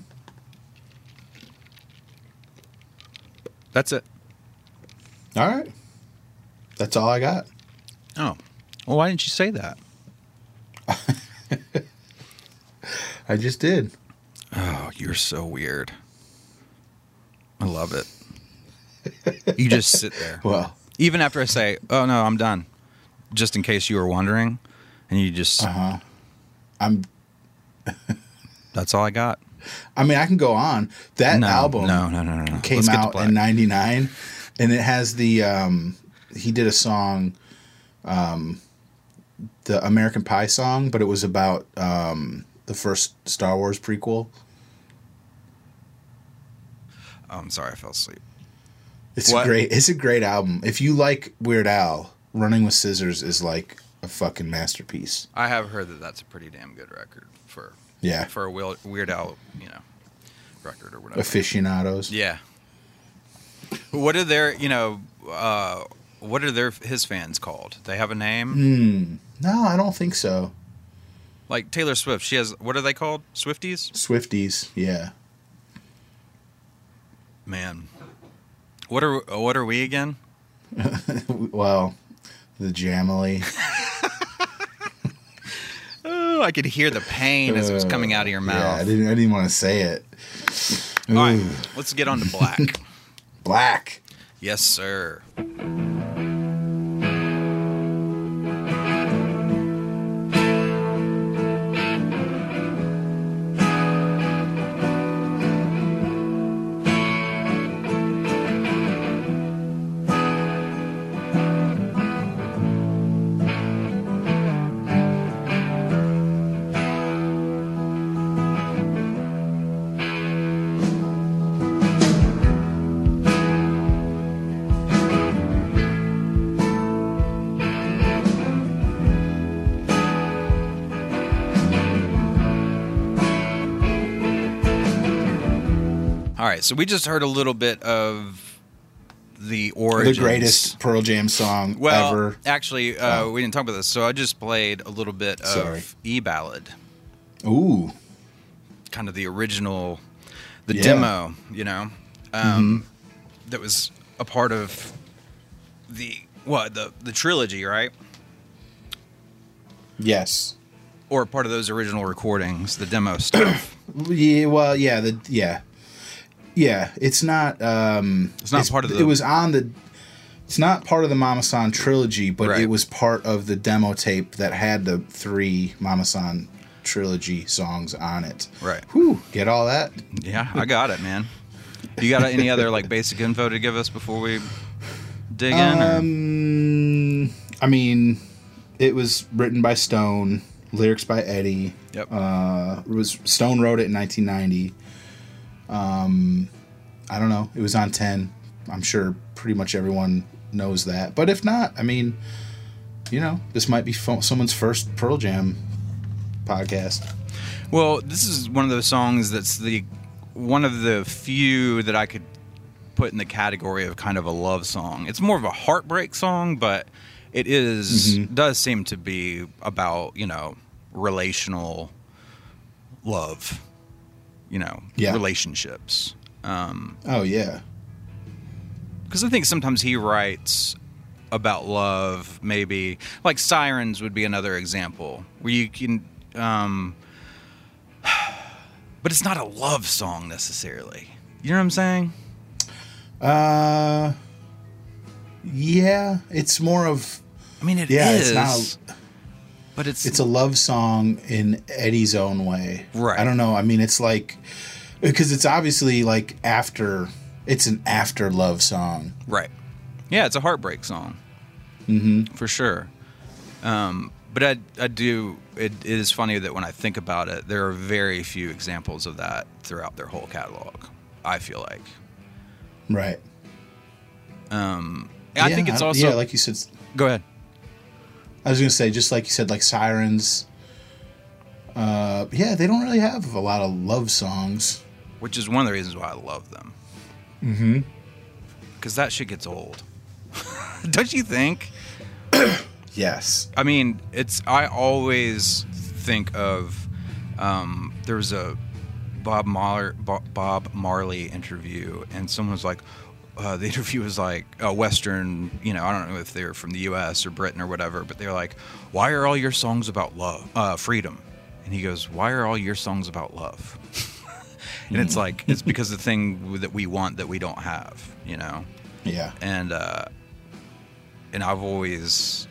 that's it. All right. That's all I got. Oh, well, why didn't you say that? I just did. Oh, you're so weird. I love it. You just sit there. Well, Even after I say, oh, no, I'm done. Just in case you were wondering. And you just, that's all I got. I mean, I can go on. That No, album no. came Let's get to out black. in 99, and it has the he did a song, the American Pie song, but it was about the first Star Wars prequel. Oh, I'm sorry, I fell asleep. It's What? It's a great album. If you like Weird Al, Running with Scissors is like a fucking masterpiece. I have heard that that's a pretty damn good record for Yeah, a Weird Al, you know, record or whatever. aficionados. Yeah. What are their, you know, what are his fans called? They have a name? No, I don't think so. Like Taylor Swift, she has, what are they called? Swifties? Swifties, yeah. Man. What are we again? Well, the Jamily. Oh, I could hear the pain as it was coming out of your Yeah, mouth. I didn't want to say it. All right, Ooh. let's get on to black. Black. Yes, sir. All right, so we just heard a little bit of the origins. The greatest Pearl Jam song well, ever. actually, we didn't talk about this, so I just played a little bit of Sorry. E-Ballad, Ooh. kind of the original, the Yeah. demo, you know, that was a part of the trilogy, right? Yes. Or part of those original recordings, the demo stuff. Yeah, well, yeah, yeah, it's not not part of the- It was on the It's not part of the Mama San trilogy, but Right. it was part of the demo tape that had the 3 Mama San trilogy songs on it. Right. Whew, get all that? Yeah, I got it, man. You got any other like basic info to give us before we dig in? Or? I mean, it was written by Stone, lyrics by Eddie. Yep. Stone wrote it in 1990. I don't know. It was on 10. I'm sure pretty much everyone knows that. But if not, I mean, you know, this might be someone's first Pearl Jam podcast. Well, this is one of those songs that's one of the few that I could put in the category of kind of a love song. It's more of a heartbreak song, but it is does seem to be about, you know, relational love, you know, relationships. Oh, yeah. Because I think sometimes he writes about love, maybe like Sirens would be another example where you can, but it's not a love song necessarily. You know what I'm saying? Yeah, it's more of. I mean, it Yeah, is. it's not. But It's a love song in Eddie's own way. Right. I don't know. I mean, it's like because it's obviously like after. It's an after love song. right. Yeah, it's a heartbreak song. For sure. But I do. It is funny that when I think about it, there are very few examples of that throughout their whole catalog. I feel like. Right. I think it's also like you said. Go ahead. I was gonna say, just like you said, like Sirens. They don't really have a lot of love songs, Which is one of the reasons why I love them. Mm-hmm. Because that shit gets old. Don't you think? Yes. I mean, I always think of, there was a Bob Marley interview, and someone was like, the interview was like a Western, I don't know if they're from the U.S. or Britain or whatever, but they're like, why are all your songs about love, freedom? And he goes, why are all your songs about love? And it's like, it's because the thing that we want that we don't have, Yeah. And I've always,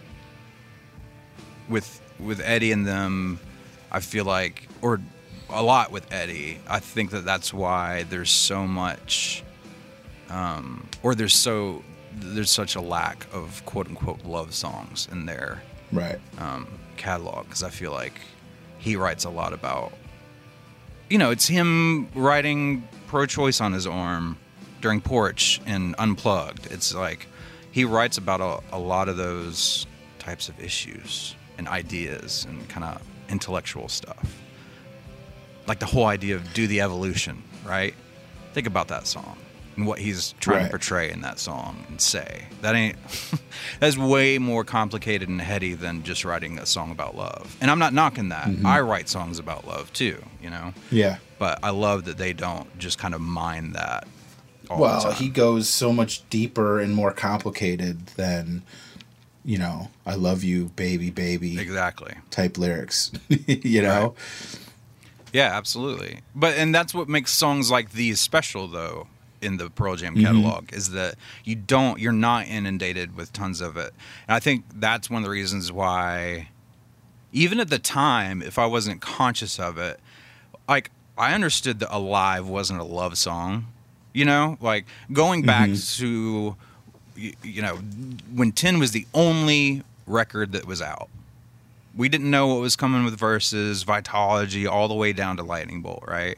with Eddie and them, I feel like, or a lot with Eddie, I think that's why there's so much, or there's such a lack of quote unquote love songs in their Right. catalog, because I feel like he writes a lot about, it's him writing Pro-Choice on his arm during Porch and Unplugged. It's like he writes about a lot of those types of issues and ideas and kind of intellectual stuff. Like the whole idea of do the evolution, right? Think about that song and what he's trying to portray in that song and say. That's way more complicated and heady than just writing a song about love. And I'm not knocking that. Mm-hmm. I write songs about love too, Yeah. But I love that they don't just kind of mind that all the time. He goes so much deeper and more complicated than, I love you, baby, baby. Exactly. Type lyrics, know? Yeah, absolutely. And that's what makes songs like these special, though, in the Pearl Jam catalog, is that you're not inundated with tons of it. And I think that's one of the reasons why, even at the time, if I wasn't conscious of it, like, I understood that Alive wasn't a love song, like going back to, when 10 was the only record that was out. We didn't know what was coming with Versus, Vitology, all the way down to Lightning Bolt, right?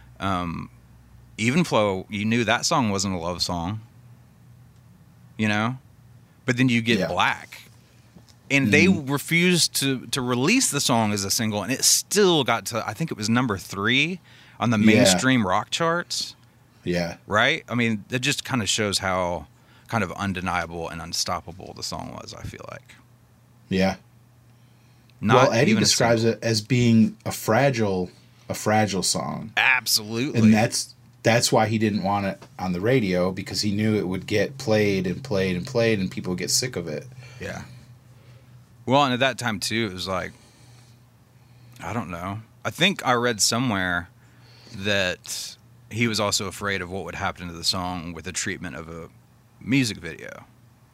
Even Flow, you knew that song wasn't a love song, But then you get Black. And they refused to release the song as a single, and it still got to, I think it was number 3 on the mainstream rock charts. Yeah. Right? I mean, it just kind of shows how kind of undeniable and unstoppable the song was, I feel like. Yeah. Eddie describes it as being a fragile song. Absolutely. And that's why he didn't want it on the radio, because he knew it would get played and played and played and people would get sick of it. Yeah. Well, and at that time too, it was like, I don't know. I think I read somewhere that he was also afraid of what would happen to the song with the treatment of a music video.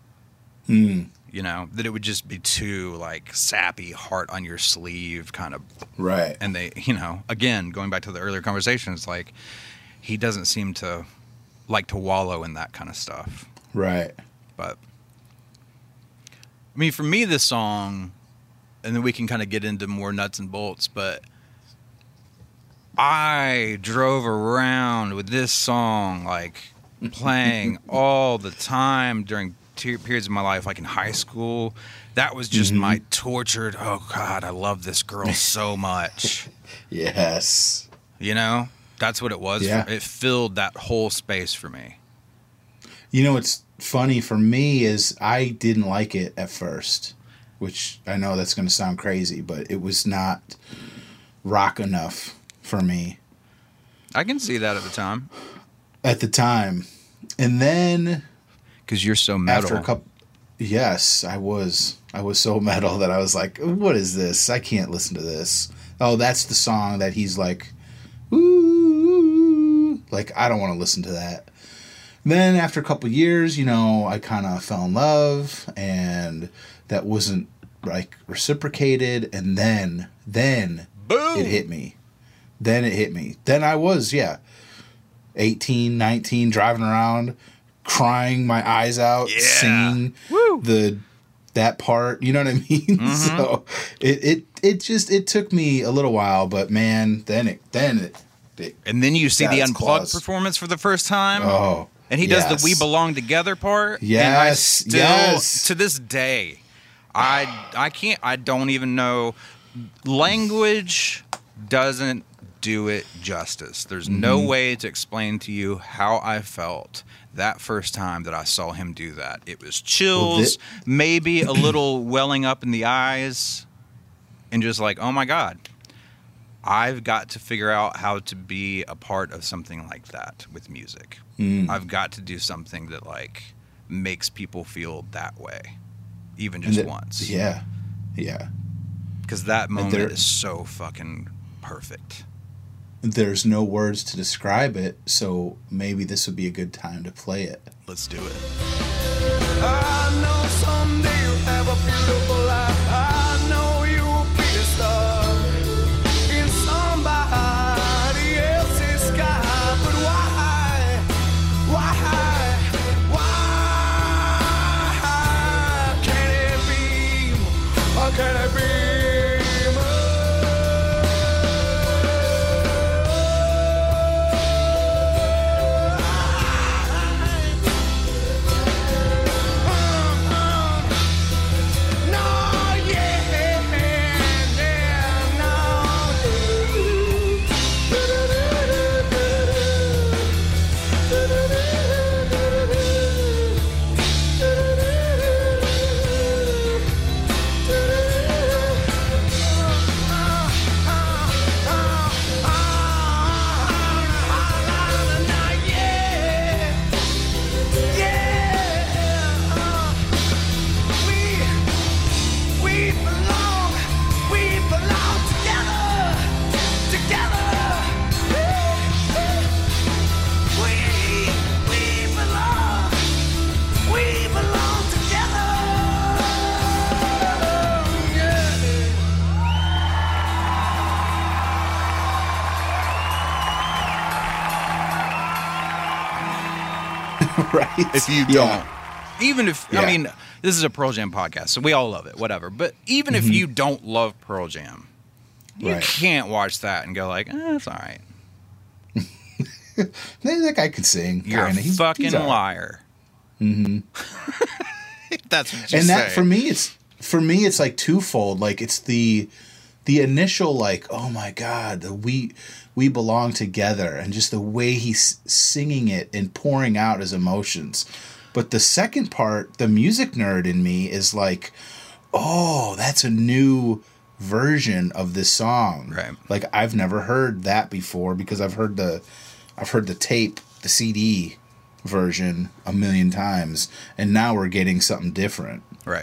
That it would just be too like sappy, heart on your sleeve kind of. Right. And they, again, going back to the earlier conversations, like he doesn't seem to like to wallow in that kind of stuff. Right. But I mean, for me, this song, and then we can kind of get into more nuts and bolts, but I drove around with this song, like playing all the time during periods of my life, like in high school. That was just my tortured, oh God, I love this girl so much. Yes. That's what it was. Yeah. It filled that whole space for me. What's funny for me is I didn't like it at first, which I know that's going to sound crazy, but it was not rock enough for me. I can see that at the time. And then, because you're so metal. After a couple, yes, I was so metal that I was like, what is this? I can't listen to this. Oh, that's the song that he's like, ooh, like, I don't want to listen to that. Then after a couple years, I kind of fell in love, and that wasn't like reciprocated. And then Boom! It hit me. Then I was, 18, 19, driving around, crying my eyes out, singing that that part. You know what I mean? So it took me a little while, but man, then it and then you see got the its unplugged claws. performance for the first time. Oh, And he does yes. the "We Belong Together" part. Yes, and I still, yes. to this day, I don't even know. Language doesn't do it justice. There's no way to explain to you how I felt that first time that I saw him do that. It was chills, maybe a little welling up in the eyes, and just like, oh my God. I've got to figure out how to be a part of something like that with music. I've got to do something that like makes people feel that way, even just once. Yeah, yeah. Because that moment there- is so fucking perfect. There's no words to describe it, so maybe this would be a good time to play it. Let's do it. I know someday you'll have a beautiful life. I know you'll be a star in somebody else's sky. But why can't it be? Or can it be? Right? If you don't, even if, I mean, this is a Pearl Jam podcast, so we all love it, whatever. But even if you don't love Pearl Jam, you Right. can't watch that and go like, it's all right. That guy could sing. You're kinda. a He's fucking all right. liar. Mm-hmm. That's what you And say. that for me it's like twofold. Like it's the initial like, oh my God, we belong together, and just the way he's singing it and pouring out his emotions. But the second part, the music nerd in me is like, oh, that's a new version of this song. Right. Like I've never heard that before, because I've heard the tape, the CD version a million times, and now we're getting something different. Right.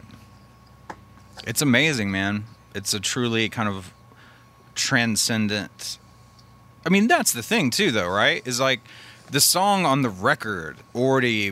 It's amazing, man. It's a truly kind of transcendent. I mean, that's the thing too, though, right? Is like the song on the record already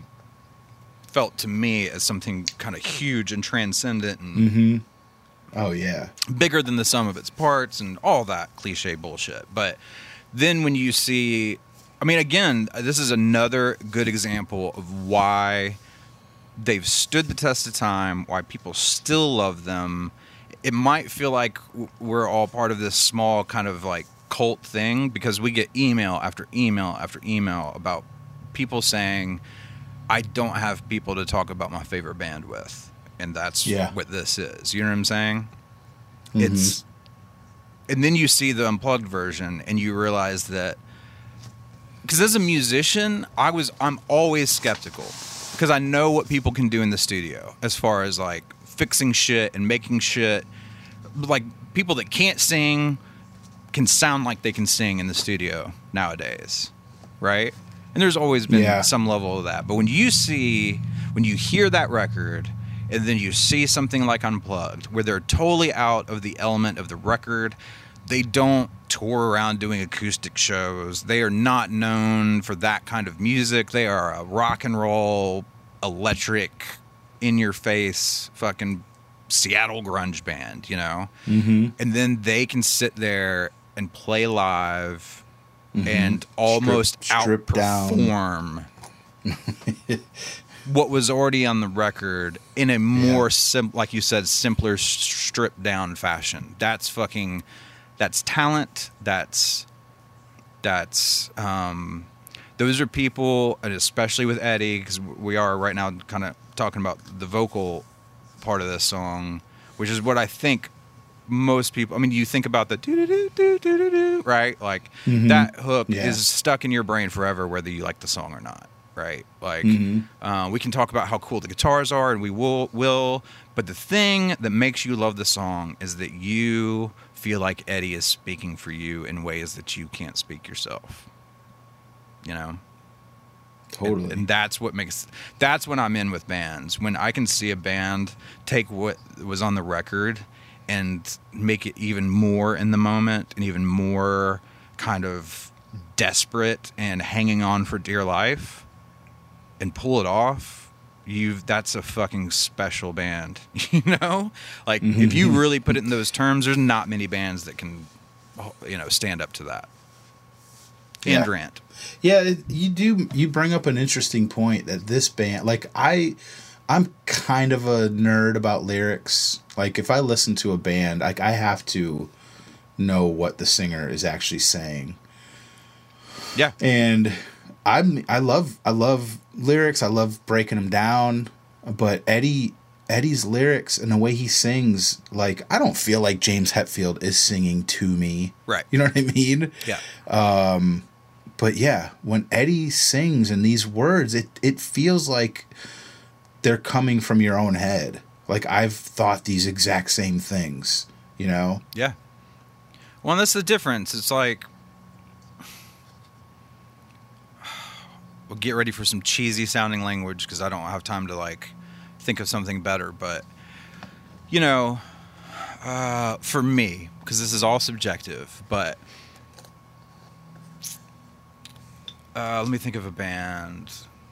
felt to me as something kind of huge and transcendent and Oh yeah. bigger than the sum of its parts and all that cliche bullshit. But then when you see, I mean, again, this is another good example of why they've stood the test of time, why people still love them. It might feel like we're all part of this small kind of like cult thing, because we get email after email after email about people saying, I don't have people to talk about my favorite band with. And that's what this is. You know what I'm saying? It's, and then you see the unplugged version and you realize that, because as a musician, I'm always skeptical, because I know what people can do in the studio as far as like fixing shit and making shit. Like people that can't sing can sound like they can sing in the studio nowadays, right? And there's always been some level of that. But when you hear that record, and then you see something like Unplugged, where they're totally out of the element of the record, they don't tour around doing acoustic shows. They are not known for that kind of music. They are a rock and roll, electric, in-your-face, fucking Seattle grunge band, you know? Mm-hmm. And then they can sit there and play live and almost strip outperform what was already on the record in a more like you said, simpler, stripped down fashion. That's talent. Those are people, and especially with Eddie, because we are right now kind of talking about the vocal part of this song, which is what I think most people, I mean, you think about the do-do-do-do-do-do, right? Like that hook is stuck in your brain forever, whether you like the song or not, right? Like we can talk about how cool the guitars are, and we will, but the thing that makes you love the song is that you feel like Eddie is speaking for you in ways that you can't speak yourself. You know? Totally. And that's when I'm in with bands. When I can see a band take what was on the record and make it even more in the moment and even more kind of desperate and hanging on for dear life and pull it off, that's a fucking special band. You know? Like, if you really put it in those terms, there's not many bands that can, stand up to that. And Rant. Yeah, you bring up an interesting point that this band, like I'm kind of a nerd about lyrics. Like if I listen to a band, like I have to know what the singer is actually saying. Yeah. And I love lyrics. I love breaking them down, but Eddie's lyrics and the way he sings, like I don't feel like James Hetfield is singing to me. Right. You know what I mean? Yeah. But yeah, when Eddie sings in these words, it feels like they're coming from your own head. Like I've thought these exact same things, you know? Yeah. Well, that's the difference. It's like, well, get ready for some cheesy sounding language because I don't have time to like think of something better. But, for me, because this is all subjective, but let me think of a band.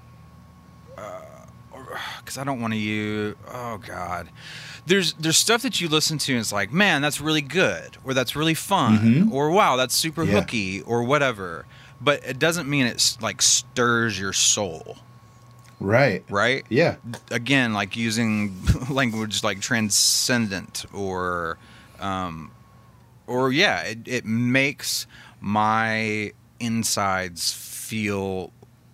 Because I don't want to use. Oh God, there's stuff that you listen to and it's like, man, that's really good, or that's really fun, or wow, that's super hooky, or whatever. But it doesn't mean it's like stirs your soul. Right. Right. Yeah. Again, like using language like transcendent, or it makes my insides feel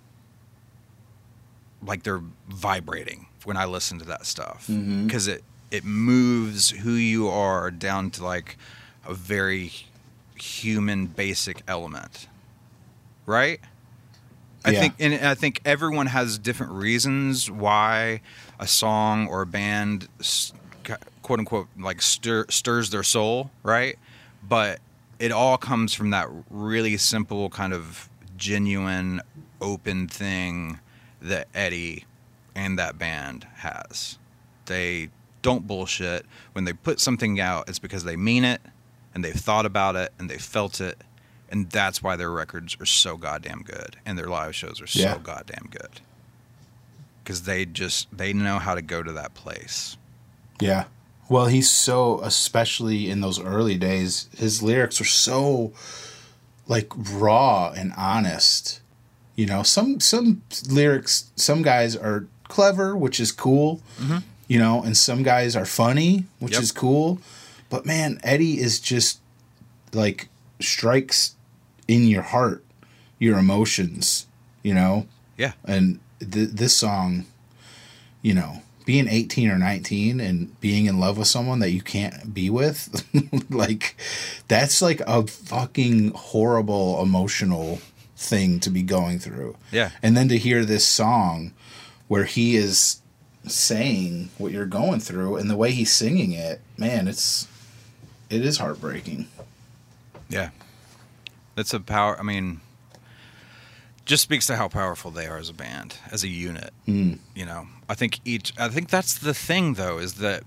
like they're vibrating when I listen to that stuff, because it moves who you are down to like a very human basic element, right? I think everyone has different reasons why a song or a band quote unquote like stirs their soul, right? But it all comes from that really simple kind of genuine open thing that Eddie and that band has. They don't bullshit. When they put something out, it's because they mean it and they've thought about it and they felt it, and that's why their records are so goddamn good and their live shows are so goddamn good, because they know how to go to that place. Yeah. Well, he's so, especially in those early days, his lyrics are so like raw and honest. You know, some lyrics, some guys are clever, which is cool, you know, and some guys are funny, which is cool. But man, Eddie is just like strikes in your heart, your emotions, you know? Yeah. And this song, you know, being 18 or 19 and being in love with someone that you can't be with, like, that's like a fucking horrible emotional thing to be going through. Yeah. And then to hear this song where he is saying what you're going through and the way he's singing it, man, it is heartbreaking. Yeah. That's a power, I mean, just speaks to how powerful they are as a band, as a unit. You know, I think that's the thing though, is that,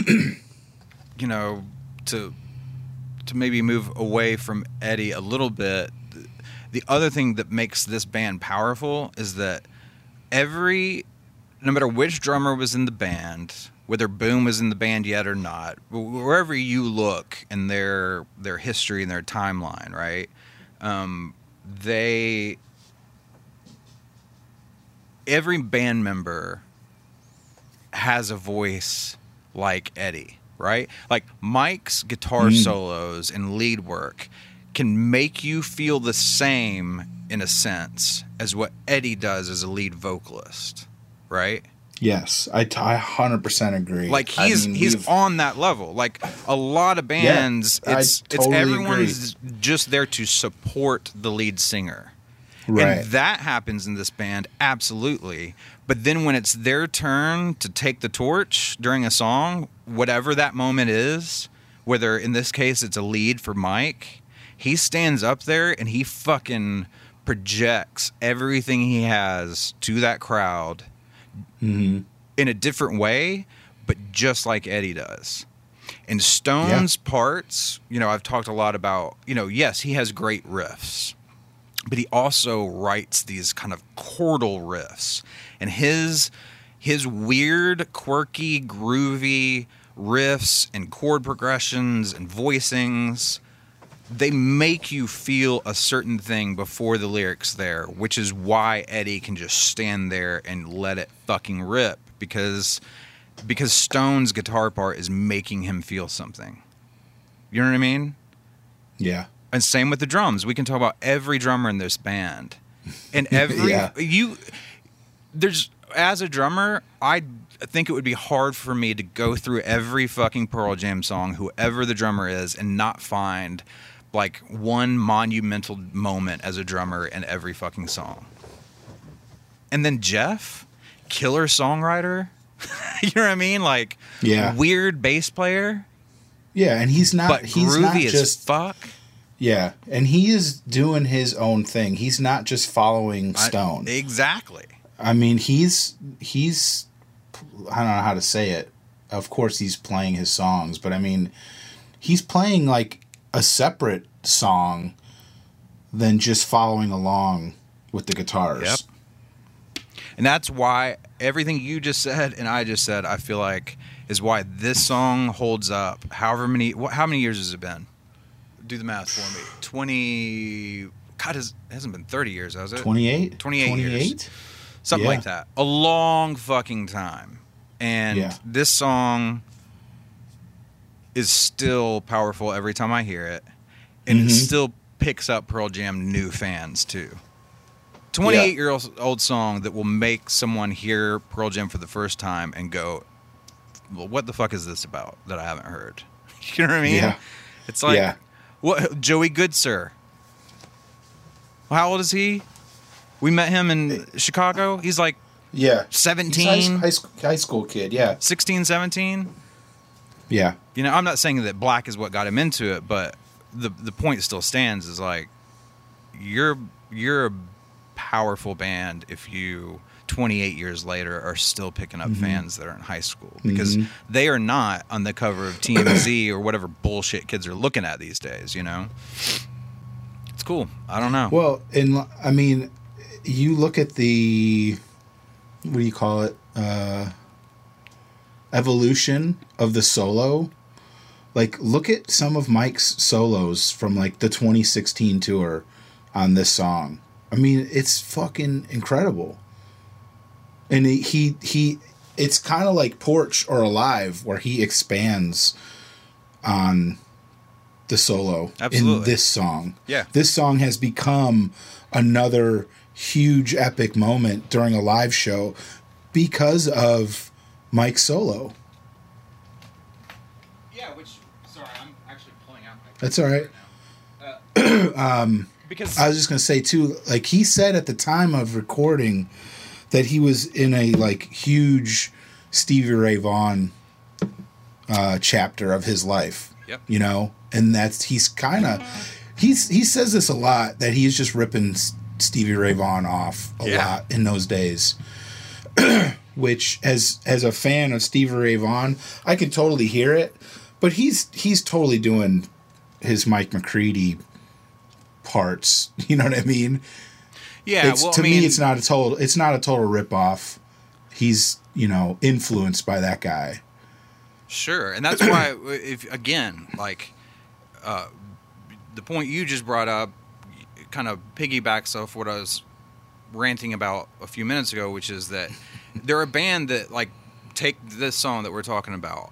you know, to maybe move away from Eddie a little bit, the other thing that makes this band powerful is that no matter which drummer was in the band, whether Boom was in the band yet or not, wherever you look in their history and their timeline, right? Every band member has a voice like Eddie, right? Like Mike's guitar solos and lead work can make you feel the same in a sense as what Eddie does as a lead vocalist, right? Yes, I 100% agree. Like he's we've- on that level. Like a lot of bands, Yeah, I it's totally everyone's just there to support the lead singer. right. And that happens in this band, absolutely. But then when it's their turn to take the torch during a song, whatever that moment is, whether in this case it's a lead for Mike, he stands up there and he fucking projects everything he has to that crowd in a different way, but just like Eddie does. And Stone's parts, you know, I've talked a lot about, you know, yes, he has great riffs, but he also writes these kind of chordal riffs. And his weird, quirky, groovy riffs and chord progressions and voicings, they make you feel a certain thing before the lyrics there, which is why Eddie can just stand there and let it fucking rip, because Stone's guitar part is making him feel something. You know what I mean? Yeah. And same with the drums. We can talk about every drummer in this band. And there's as a drummer, I think it would be hard for me to go through every fucking Pearl Jam song, whoever the drummer is, and not find like one monumental moment as a drummer in every fucking song. And then Jeff, killer songwriter, you know what I mean? Like, weird bass player. Yeah, and he's not groovy just as fuck. Yeah, and he is doing his own thing. He's not just following Stone. Exactly. I mean, he's I don't know how to say it. Of course he's playing his songs, but I mean, he's playing like a separate song than just following along with the guitars. Yep. And that's why everything you just said and I just said, I feel like, is why this song holds up. How many years has it been? Do the math for me. 20. God, it hasn't been 30 years, has it? 28? 28 years. Something like that. A long fucking time. And this song is still powerful every time I hear it. And it still picks up Pearl Jam new fans, too. 28-year-old song that will make someone hear Pearl Jam for the first time and go, well, what the fuck is this about that I haven't heard? You know what I mean? Yeah. It's like, what? Joey Goodsir. How old is he? We met him in Chicago. He's like 17. He's high school kid, 16, 17. Yeah. You know, I'm not saying that Black is what got him into it, but the point still stands is like, you're a powerful band if you 28 years later are still picking up fans that are in high school, because they are not on the cover of TMZ or whatever bullshit kids are looking at these days, you know? It's cool. I don't know. Well, and I mean, you look at the, what do you call it? Evolution of the solo. Like, look at some of Mike's solos from like the 2016 tour on this song. I mean, it's fucking incredible. And he it's kind of like Porch or Alive, where he expands on the solo in this song. Yeah. This song has become another huge epic moment during a live show because of Mike's solo. Yeah, sorry, I'm actually pulling out. That's all right. Because I was just going to say, too, like, he said at the time of recording that he was in a, like, huge Stevie Ray Vaughan chapter of his life. Yep. You know? And he's kind of... He says this a lot, that he's just ripping Stevie Ray Vaughan off a lot in those days. Which, as a fan of Stevie Ray Vaughan, I can totally hear it. But he's totally doing his Mike McCready parts. You know what I mean? Yeah. To me, it's not a total rip-off. He's, you know, influenced by that guy. Sure. And that's why, if again, like, the point you just brought up kind of piggybacks off what I was ranting about a few minutes ago, which is that they're a band that, like, take this song that we're talking about.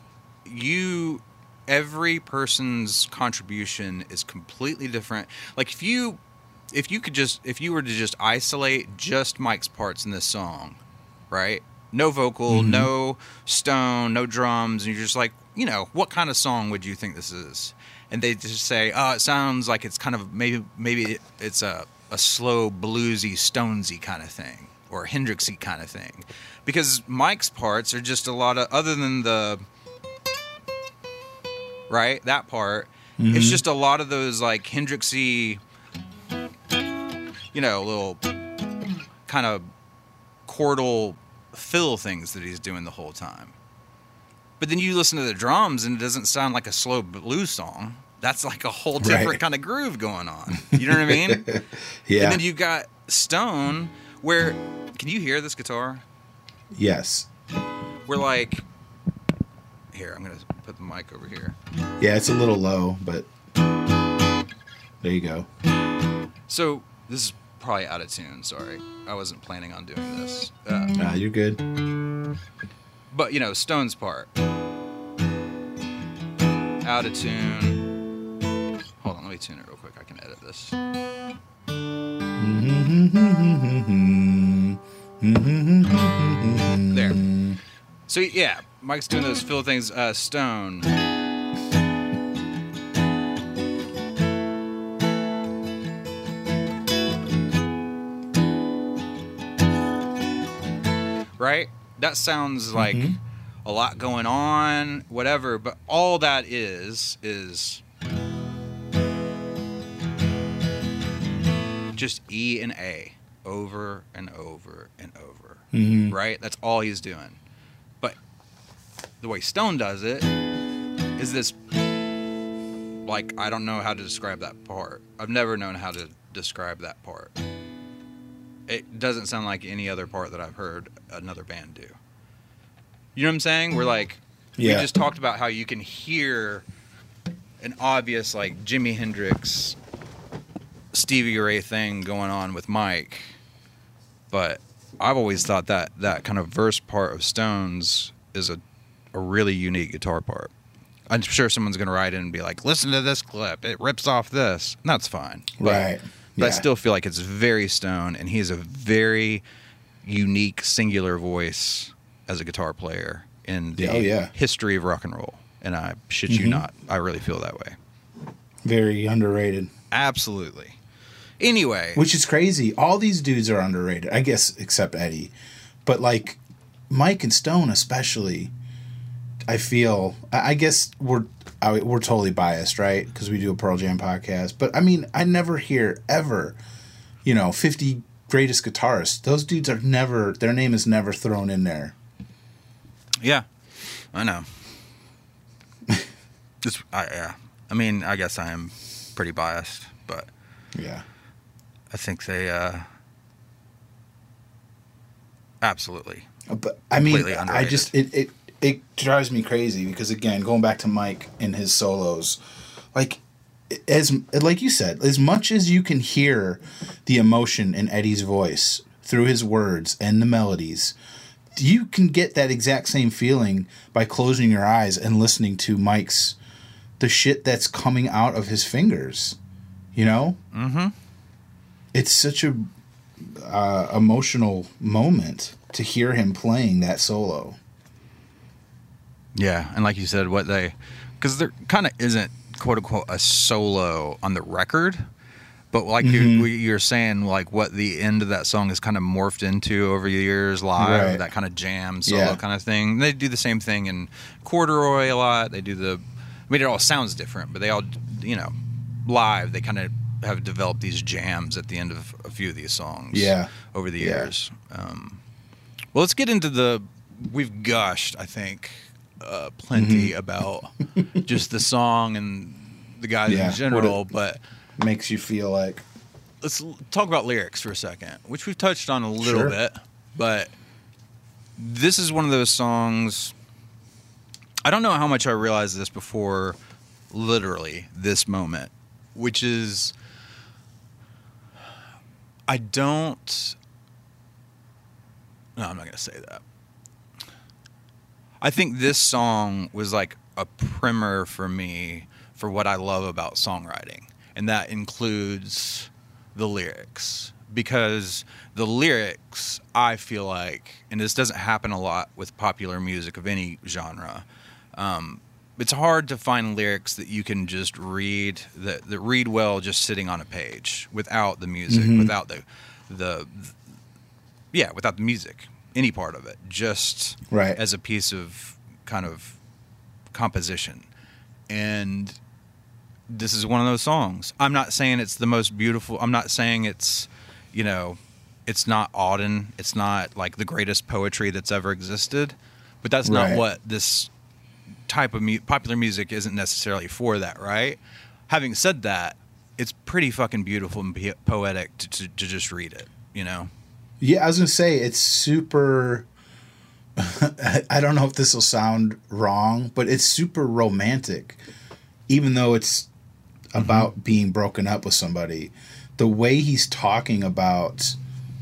Every person's contribution is completely different. Like if you were to just isolate just Mike's parts in this song, right? No vocal, no stone, no drums, and you're just like, what kind of song would you think this is? And they just say, oh, it sounds like it's kind of maybe it's a slow bluesy, stonesy kind of thing, or Hendrixy kind of thing, because Mike's parts are just a lot of, other than the right, that part, it's just a lot of those like Hendrixy, little kind of chordal fill things that he's doing the whole time. But then you listen to the drums and it doesn't sound like a slow blues song. That's like a whole different kind of groove going on. You know what I mean? Yeah. And then you've got Stone, where, can you hear this guitar? Yes. We're like, here, I'm going to put the mic over here. Yeah, it's a little low, but there you go. So this is probably out of tune. Sorry. I wasn't planning on doing this. Nah, you're good. But, Stone's part. Out of tune. Hold on, let me tune it real quick. I can edit this. There. So, yeah, Mike's doing those fill things. Stone. Right? That sounds like a lot going on, whatever, but all that is just E and A over and over and over, right? That's all he's doing. But the way Stone does it is this, like, I don't know how to describe that part. I've never known how to describe that part. It doesn't sound like any other part that I've heard another band do. You know what I'm saying? We're like, we just talked about how you can hear an obvious, like, Jimi Hendrix, Stevie Ray thing going on with Mike. But I've always thought that that kind of verse part of Stone's is a really unique guitar part. I'm sure someone's going to write in and be like, listen to this clip. It rips off this. And that's fine. Right. But I still feel like it's very Stone, and he has a very unique, singular voice as a guitar player in the history of rock and roll. And I shit you not, I really feel that way. Very underrated. Absolutely. Anyway. Which is crazy. All these dudes are underrated, I guess, except Eddie. But, like, Mike and Stone especially, I feel, I guess we're totally biased, right? Because we do a Pearl Jam podcast. But, I mean, I never hear ever, 50 greatest guitarists. Those dudes are never, their name is never thrown in there. Yeah, I know. I mean, I guess I am pretty biased, but yeah, I think they absolutely. But I mean, I just it drives me crazy because, again, going back to Mike and his solos, like you said, as much as you can hear the emotion in Eddie's voice through his words and the melodies, you can get that exact same feeling by closing your eyes and listening to Mike's, the shit that's coming out of his fingers, Mm-hmm. It's such a emotional moment to hear him playing that solo. Yeah, and like you said, because there kind of isn't, quote unquote, a solo on the record. But like you're saying, like what the end of that song has kind of morphed into over the years live, right. That kind of jam solo kind of thing. They do the same thing in Corduroy a lot. They do it all sounds different, but they all, live, they kind of have developed these jams at the end of a few of these songs over the years. Well, let's get into we've gushed, I think, plenty about just the song and the guys in general, but makes you feel like. Let's talk about lyrics for a second, which we've touched on a little bit, but this is one of those songs. I don't know how much I realized this before literally this moment, which is I'm not going to say that. I think this song was like a primer for me for what I love about songwriting, and that includes the lyrics. Because the lyrics, I feel like, and this doesn't happen a lot with popular music of any genre, it's hard to find lyrics that you can just read, that read well just sitting on a page without the music, without the without the music, any part of it, just Right. as a piece of kind of composition. And this is one of those songs. I'm not saying it's the most beautiful. I'm not saying it's, you know, it's not Auden. It's not like the greatest poetry that's ever existed. But that's not Right. what this type of popular music isn't necessarily for that, right? Having said that, it's pretty fucking beautiful and poetic to just read it, you know? Yeah, I was gonna say it's super. I don't know if this will sound wrong, but it's super romantic, even though it's about being broken up with somebody. The way he's talking about,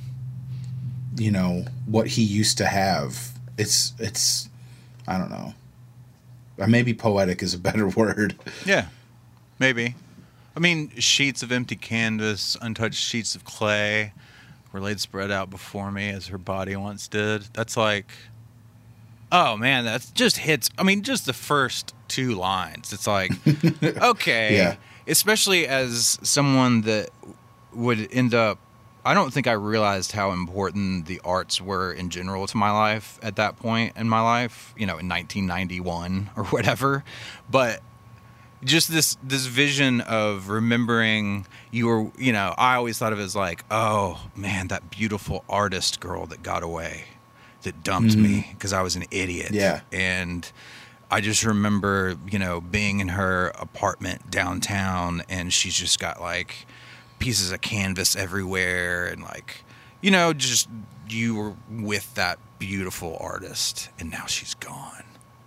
you know, what he used to have, it's. I don't know. Maybe poetic is a better word. Yeah, maybe. I mean, sheets of empty canvas, untouched sheets of clay, were laid spread out before me as her body once did. That's like, oh man, that just hits. I mean, just the first two lines. It's like, okay. Yeah. Especially as someone that would end up, I don't think I realized how important the arts were in general to my life at that point in my life, you know, in 1991 or whatever. But just this vision of remembering you were, you know, I always thought of it as like, oh man, that beautiful artist girl that got away, that dumped me because I was an idiot. Yeah. And I just remember, you know, being in her apartment downtown, and she's just got like pieces of canvas everywhere, and like, you know, just you were with that beautiful artist, and now she's gone.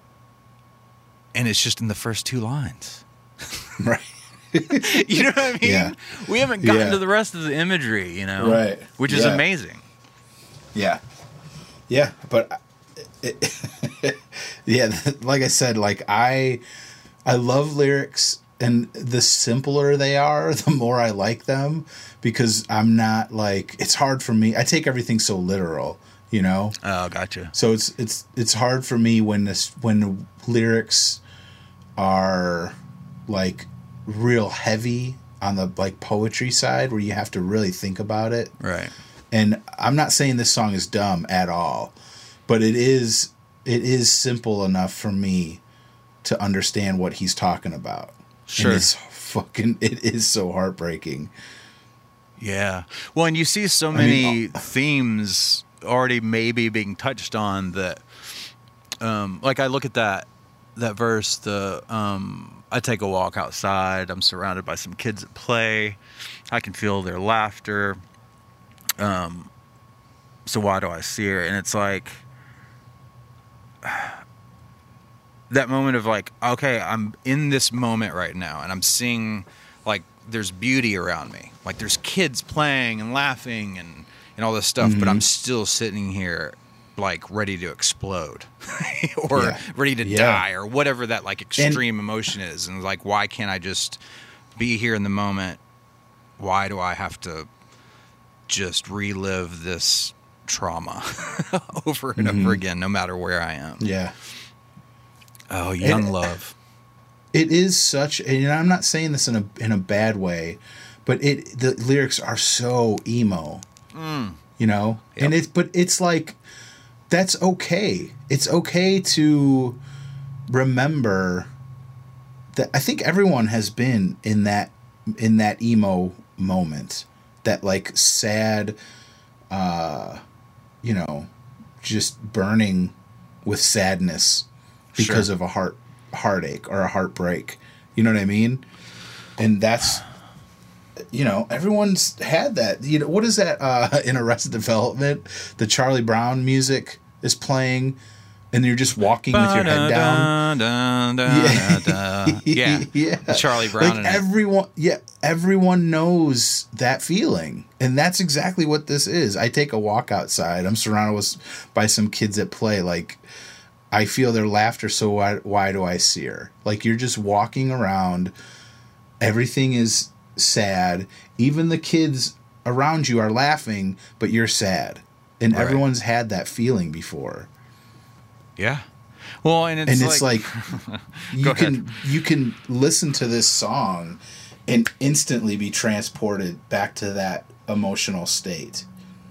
And it's just in the first two lines. Right. You know what I mean? Yeah. We haven't gotten Yeah. to the rest of the imagery, you know? Right. Which is Yeah. amazing. Yeah. Yeah, but yeah, like I said, like I love lyrics, and the simpler they are, the more I like them, because I'm not like, it's hard for me. I take everything so literal, you know? Oh, gotcha. So it's hard for me when the lyrics are like real heavy on the like poetry side, where you have to really think about it. Right. And I'm not saying this song is dumb at all, but it is simple enough for me to understand what he's talking about. Sure. And it is so heartbreaking. Yeah. Well, and you see so many themes already maybe being touched on that, like I look at that verse, I take a walk outside, I'm surrounded by some kids at play, I can feel their laughter. So why do I see her? And it's like that moment of like, okay, I'm in this moment right now, and I'm seeing like there's beauty around me. Like there's kids playing and laughing and all this stuff, but I'm still sitting here like ready to explode or ready to die or whatever that like extreme emotion is. And like, why can't I just be here in the moment? Why do I have to just relive this trauma over and over again, no matter where I am? Yeah. Oh, young love. It is such, and I'm not saying this in a bad way, but the lyrics are so emo, you know, and it's like, that's okay. It's okay to remember that. I think everyone has been in that emo moment, that like sad, you know, just burning with sadness because of a heartache or a heartbreak. You know what I mean? And that's, you know, everyone's had that. You know, what is that in Arrested Development? The Charlie Brown music is playing, and you're just walking with your head down. Yeah. Yeah. Charlie Brown. Like everyone knows that feeling, and that's exactly what this is. I take a walk outside. I'm surrounded by some kids at play. Like, I feel their laughter, so why do I see her? Like, you're just walking around, everything is sad, even the kids around you are laughing, but you're sad. And Right. everyone's had that feeling before. Yeah. Well, and It's like Go you can listen to this song and instantly be transported back to that emotional state.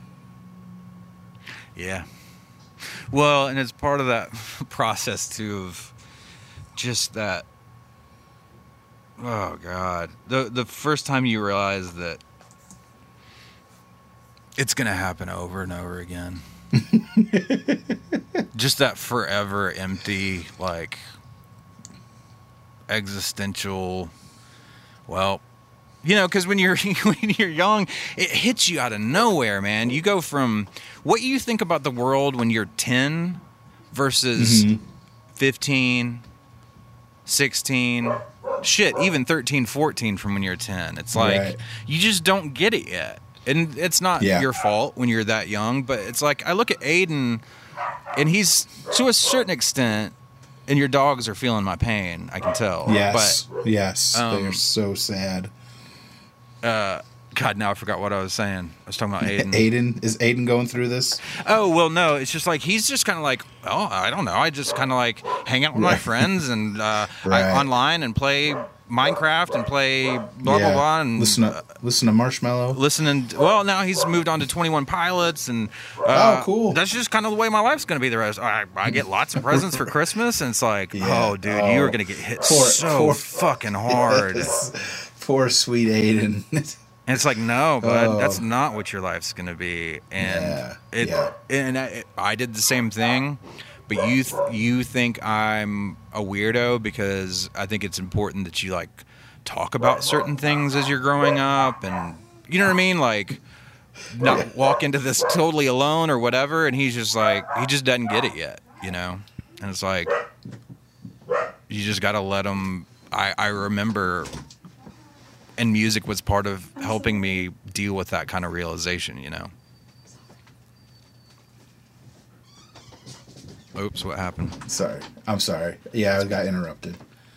Yeah. Well, and it's part of that process too of just that. Oh God, the first time you realize that it's gonna happen over and over again. Just that forever empty, like existential. Well, you know, because when you're young, it hits you out of nowhere, man. You go from what you think about the world when you're 10 versus 15, 16, shit, even 13, 14 from when you're 10. It's like Right. you just don't get it yet. And it's not your fault when you're that young, but it's like I look at Aiden, and he's to a certain extent, and your dogs are feeling my pain. I can tell. Yes, yes, um, they're so sad. God, now I forgot what I was saying. I was talking about Aiden. Is Aiden going through this? Oh, well, no. It's just like he's just kind of like, oh, I don't know. I just kind of like hang out with my friends and Right. online and play Minecraft and play blah, blah, blah. And listen to Marshmallow. listening. Well, now he's moved on to 21 Pilots. And Oh, cool. That's just kind of the way my life's going to be the rest. I get lots of presents for Christmas. And it's like, Yeah. oh, dude, Oh. you are going to get hit Poor- poor- fucking hard. Poor sweet Aiden. And it's like, no, bud, Oh. that's not what your life's going to be. And I did the same thing, but you think I'm a weirdo because I think it's important that you like talk about certain things as you're growing up, and you know what I mean? Like not walk into this totally alone or whatever. And he's just like, he just doesn't get it yet, you know? And it's like, you just got to let him. I remember, and music was part of helping me deal with that kind of realization, you know? Oops, what happened? Sorry. I'm sorry. Yeah, I got interrupted.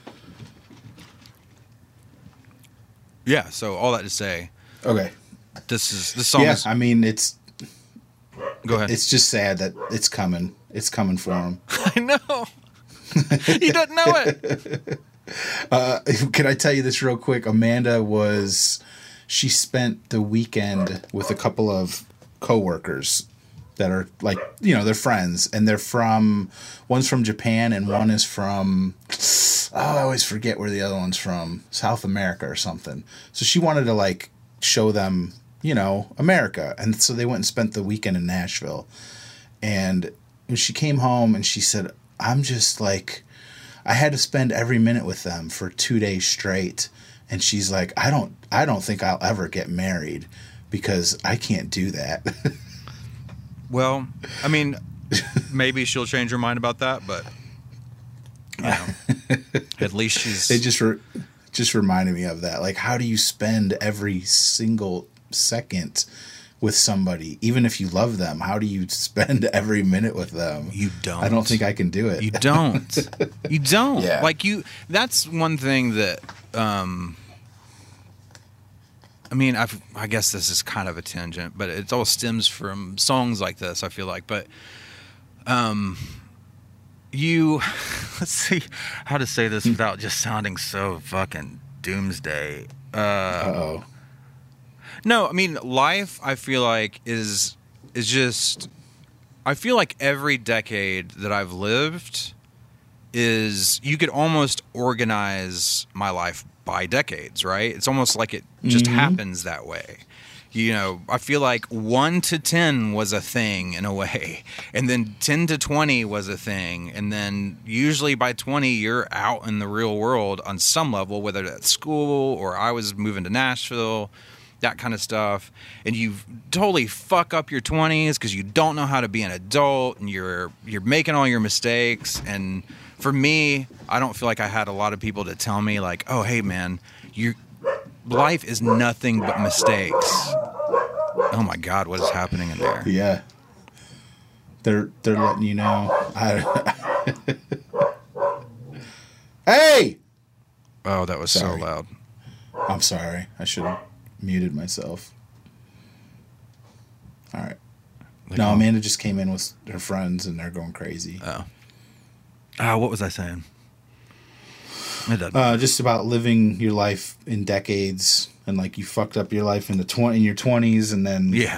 Yeah, so all that to say, Okay. this song Yeah, is... I mean, it's Go ahead. just sad that it's coming. It's coming for him. I know. He doesn't know it. Can I tell you this real quick? She spent the weekend with a couple of coworkers that are like, you know, they're friends, and one's from Japan and one is from, I always forget where the other one's from, South America or something. So she wanted to like show them, you know, America. And so they went and spent the weekend in Nashville. And when she came home and she said, I'm just like, I had to spend every minute with them for 2 days straight. And she's like, I don't think I'll ever get married because I can't do that. Well, I mean, maybe she'll change her mind about that, but you know, at least she's... It just reminded me of that. Like, how do you spend every single second with somebody, even if you love them? How do you spend every minute with them? You don't. I don't think I can do it. You don't. You don't. Yeah. Like that's one thing that I mean, I guess this is kind of a tangent, but it all stems from songs like this, I feel like. But let's see how to say this without just sounding so fucking doomsday. Uh-oh. No, I mean, life, I feel like, is just... I feel like every decade that I've lived is... You could almost organize my life by decades, right? It's almost like it just happens that way. You know, I feel like 1 to 10 was a thing in a way, and then 10 to 20 was a thing, and then usually by 20 you're out in the real world on some level, whether that's school or I was moving to Nashville, that kind of stuff, and you totally fuck up your 20s because you don't know how to be an adult, and you're making all your mistakes. And for me, I don't feel like I had a lot of people to tell me like, oh, hey man, life is nothing but mistakes. Oh my God, what is happening in there? Yeah. They're letting you know. Hey! Oh, that was Sorry. so loud. I'm sorry. I should have muted myself. All right. No, Amanda just came in with her friends and they're going crazy. What was I saying? It doesn't. Just about living your life in decades and like you fucked up your life in your 20s and then Yeah.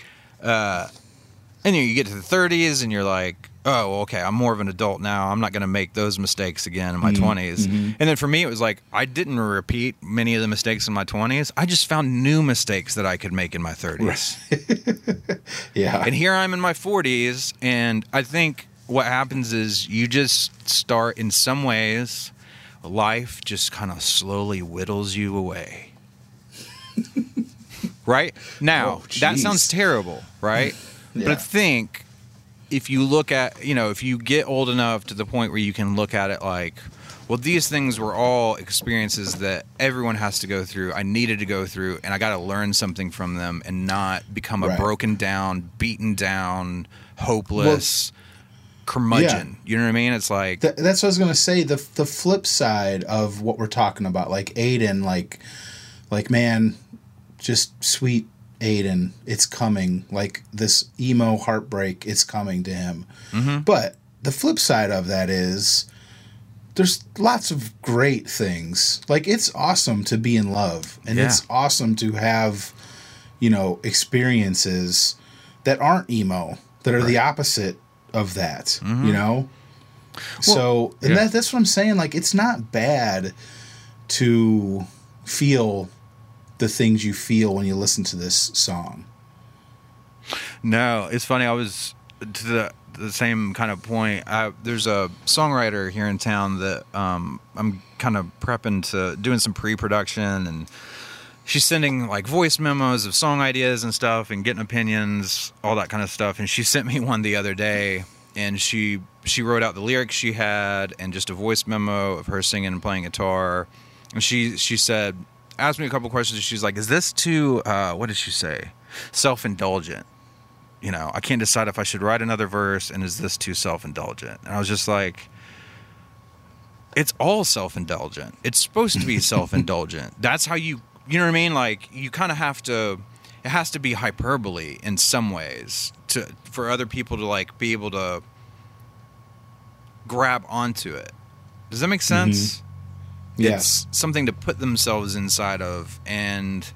And you get to the 30s and you're like, oh, well, okay, I'm more of an adult now. I'm not going to make those mistakes again in my 20s. And then for me, it was like, I didn't repeat many of the mistakes in my 20s. I just found new mistakes that I could make in my 30s. yeah. And here I'm in my 40s. And I think what happens is you just start, in some ways, life just kind of slowly whittles you away. Right? Now, Oh, that jeez. sounds terrible, right? But I Yeah. think if you look at, if you get old enough to the point where you can look at it like, well, these things were all experiences that everyone has to go through. I needed to go through, and I got to learn something from them and not become a Right. broken down, beaten down, hopeless curmudgeon. You know what I mean? It's like, That's what I was gonna say. The flip side of what we're talking about, like Aiden, like man, just sweet Aiden, it's coming. Like this emo heartbreak, it's coming to him. But the flip side of that is there's lots of great things. Like it's awesome to be in love, and Yeah. it's awesome to have experiences that aren't emo, that are the opposite of that. So and yeah. that's what I'm saying. Like it's not bad to feel the things you feel when you listen to this song. no, it's funny. I was to the same kind of point. There's a songwriter here in town that I'm kind of prepping to doing some pre-production, and she's sending like voice memos of song ideas and stuff and getting opinions, all that kind of stuff. And she sent me one the other day, and she wrote out the lyrics she had and just a voice memo of her singing and playing guitar. And she said, asked me a couple questions. She's like, is this too, what did she say? Self-indulgent. I can't decide if I should write another verse, and is this too self-indulgent? And I was just like, it's all self-indulgent. It's supposed to be self-indulgent. That's how you know what I mean? Like, you kind of have to, it has to be hyperbole in some ways for other people to like be able to grab onto it. Does that make sense? Yeah. It's something to put themselves inside of, and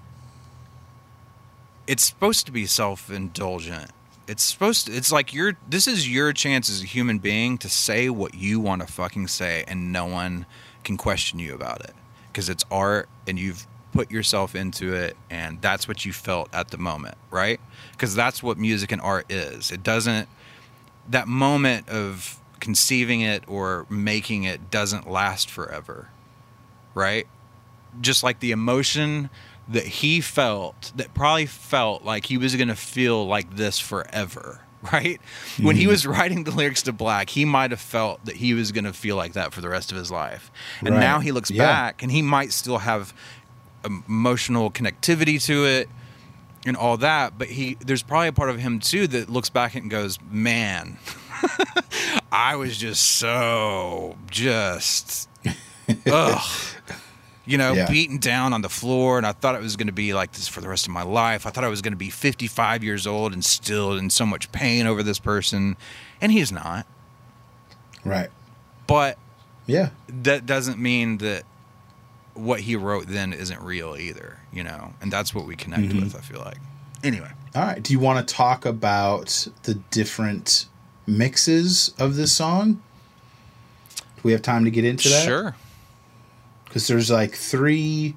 it's supposed to be self-indulgent. It's like this is your chance as a human being to say what you want to fucking say, and no one can question you about it, because it's art and you've put yourself into it, and that's what you felt at the moment, right? Because that's what music and art is. It doesn't, that moment of conceiving it or making it doesn't last forever, right? Just like the emotion that he felt, that probably felt like he was going to feel like this forever, right? When he was writing the lyrics to Black, he might have felt that he was going to feel like that for the rest of his life. And Right. now he looks back, and he might still have emotional connectivity to it and all that, but there's probably a part of him too that looks back and goes, man, I was just beaten down on the floor, and I thought it was going to be like this for the rest of my life. I thought I was going to be 55 years old and still in so much pain over this person, and he's not. Right. But Yeah. that doesn't mean that what he wrote then isn't real either, and that's what we connect with, I feel like. Anyway. All right. Do you want to talk about the different mixes of this song? Do we have time to get into that? Sure. Because there's like 3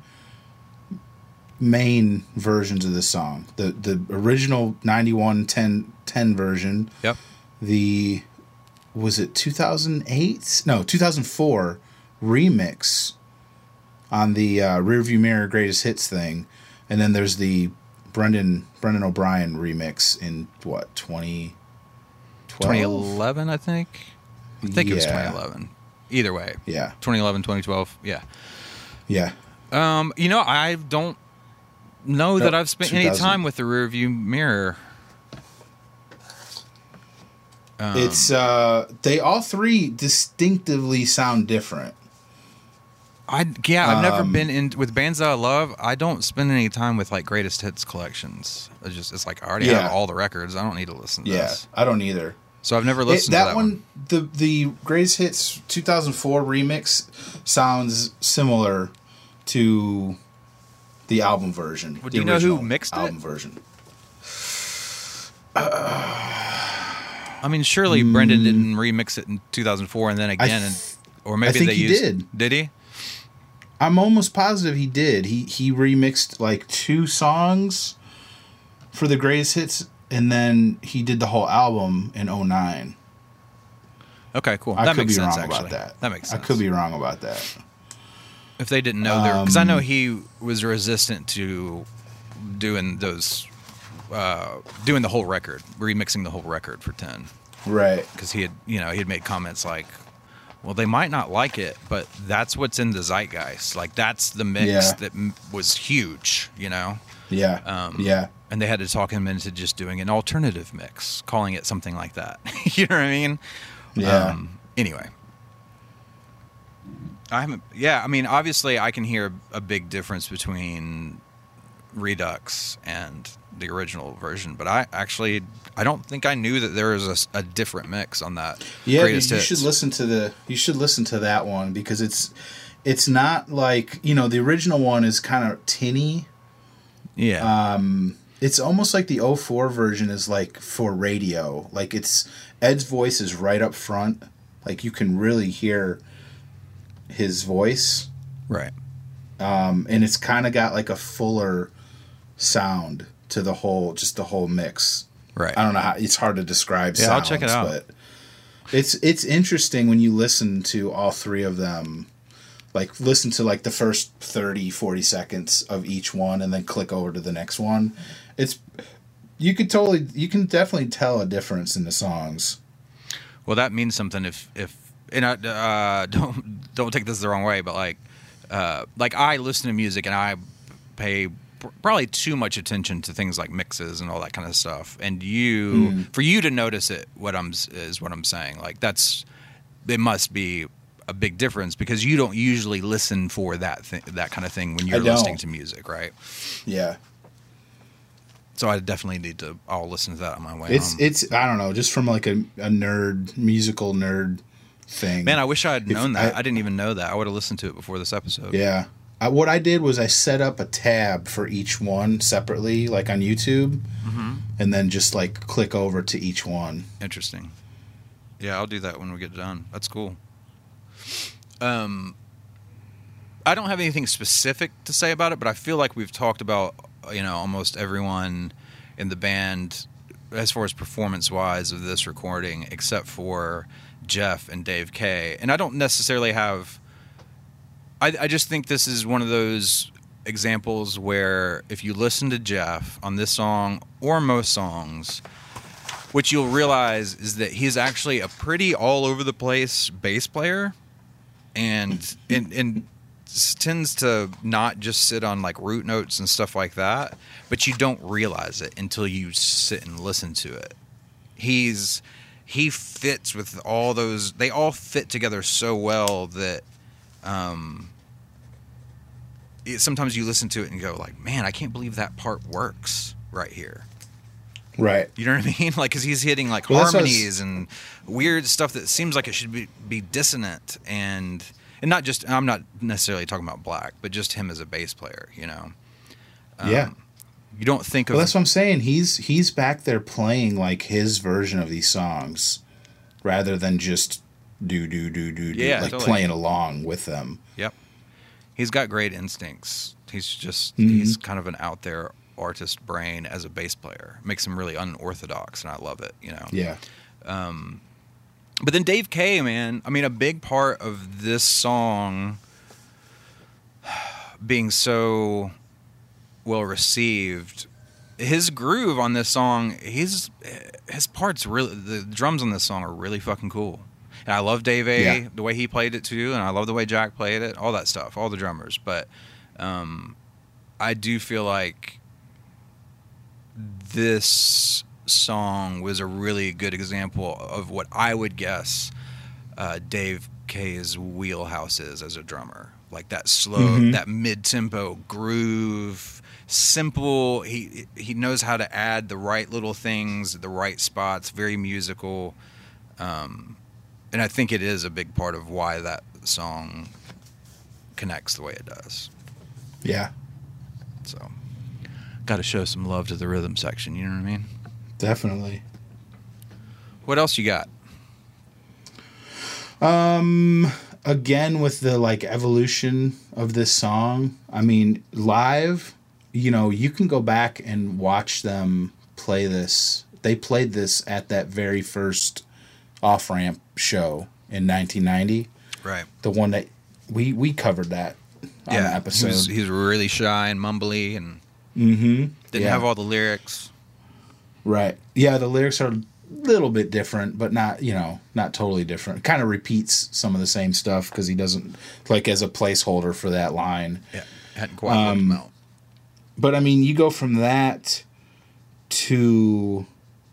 main versions of this song. The original 91 10 version. Yep. Was it 2008? No, 2004 remix on the Rearview Mirror Greatest Hits thing. And then there's the Brendan O'Brien remix in what, 2012? 2011, I think. I think it was Yeah. 2011. Either way. Yeah. 2011, 2012. Yeah. Yeah. I don't know that Nope, I've spent any 2000. time with the rearview mirror. It's they all three distinctively sound different. I've never been in with bands that I love. I don't spend any time with like greatest hits collections. It's like I already have all the records. I don't need to listen to this. I don't either. So I've never listened to that one. The greatest hits 2004 remix sounds similar to the album version. Well, do you know who mixed album it? Version. I mean, surely Brendan didn't remix it in 2004 and then again, or maybe think they he used. did. Did he? I'm almost positive he did. He remixed like 2 songs for the greatest hits, and then he did the whole album in 2009. Okay, cool. I That could makes be sense. wrong Actually, about that. that makes sense. I could be wrong about that. If they didn't know there, because I know he was resistant to doing those, doing the whole record, remixing the whole record for 10. Right. Because he had made comments like, well, they might not like it, but that's what's in the zeitgeist. Like that's the mix that was huge, Yeah. Yeah. And they had to talk him into just doing an alternative mix, calling it something like that. You know what I mean? Yeah. Anyway. I mean, obviously I can hear a big difference between Redux and the original version, but I don't think I knew that there was a different mix on that. Yeah, Greatest you Hits. should listen to that one because it's not like, the original one is kind of tinny. Yeah. It's almost like the 04 version is like for radio. Like Ed's voice is right up front. Like you can really hear his voice. Right. And it's kind of got like a fuller sound to the whole mix. Right. I don't know how, it's hard to describe Yeah, sounds, I'll check it out. But it's interesting when you listen to all 3 of them. Like listen to like the first 30, 40 seconds of each one and then click over to the next one. You can definitely tell a difference in the songs. Well, that means something if and I, don't take this the wrong way, but like I listen to music and I pay probably too much attention to things like mixes and all that kind of stuff. And for you to notice it, what I'm saying, like it must be a big difference because you don't usually listen for that kind of thing when you're listening to music, right? Yeah. So I definitely need to. I'll listen to that on my way home. It's I don't know, just from like a musical nerd thing. Man, I wish I had known that. I didn't even know that. I would have listened to it before this episode. Yeah. What I did was I set up a tab for each one separately, like on YouTube, and then just like click over to each one. Interesting. Yeah, I'll do that when we get done. That's cool. I don't have anything specific to say about it, but I feel like we've talked about almost everyone in the band as far as performance-wise of this recording, except for Jeff and Dave K. And I don't necessarily have... I just think this is one of those examples where if you listen to Jeff on this song or most songs, what you'll realize is that he's actually a pretty all-over-the-place bass player and tends to not just sit on like root notes and stuff like that, but you don't realize it until you sit and listen to it. He fits with all those. They all fit together so well that sometimes you listen to it and go like, man, I can't believe that part works right here. Right. You know what I mean? Like, because he's hitting like harmonies and weird stuff that seems like it should be dissonant and not just. I'm not necessarily talking about Black, but just him as a bass player. Yeah. You don't think of. Well, that's what I'm saying. He's back there playing like his version of these songs, rather than just do Yeah, like totally. playing along with them. Yep. He's got great instincts. He's kind of an out there artist brain as a bass player. Makes him really unorthodox, and I love it. Yeah. But then Dave K, man, I mean, a big part of this song being so well received, his groove on this song, his parts really, the drums on this song are really fucking cool. And I love Dave A, the way he played it too, and I love the way Jack played it, all that stuff, all the drummers. But I do feel like this song was a really good example of what I would guess Dave K's wheelhouse is as a drummer. Like that slow, that mid-tempo groove, simple. He knows how to add the right little things at the right spots, very musical. And I think it is a big part of why that song connects the way it does. Yeah, So, got to show some love to the rhythm section, you know what I mean? definitely. What else you got? Again, with the like evolution of this song, I mean, live, you know, you can go back and watch them play this. They played this at that very first Off Ramp show in 1990. Right. The one that we covered that on the episode. He was really shy and mumbly and didn't have all the lyrics. Right. Yeah, the lyrics are a little bit different, but not, you know, not totally different. Kind of repeats some of the same stuff because he doesn't, like, as a placeholder for that line. Yeah, hadn't quite worked them out. But, I mean, you go from that to,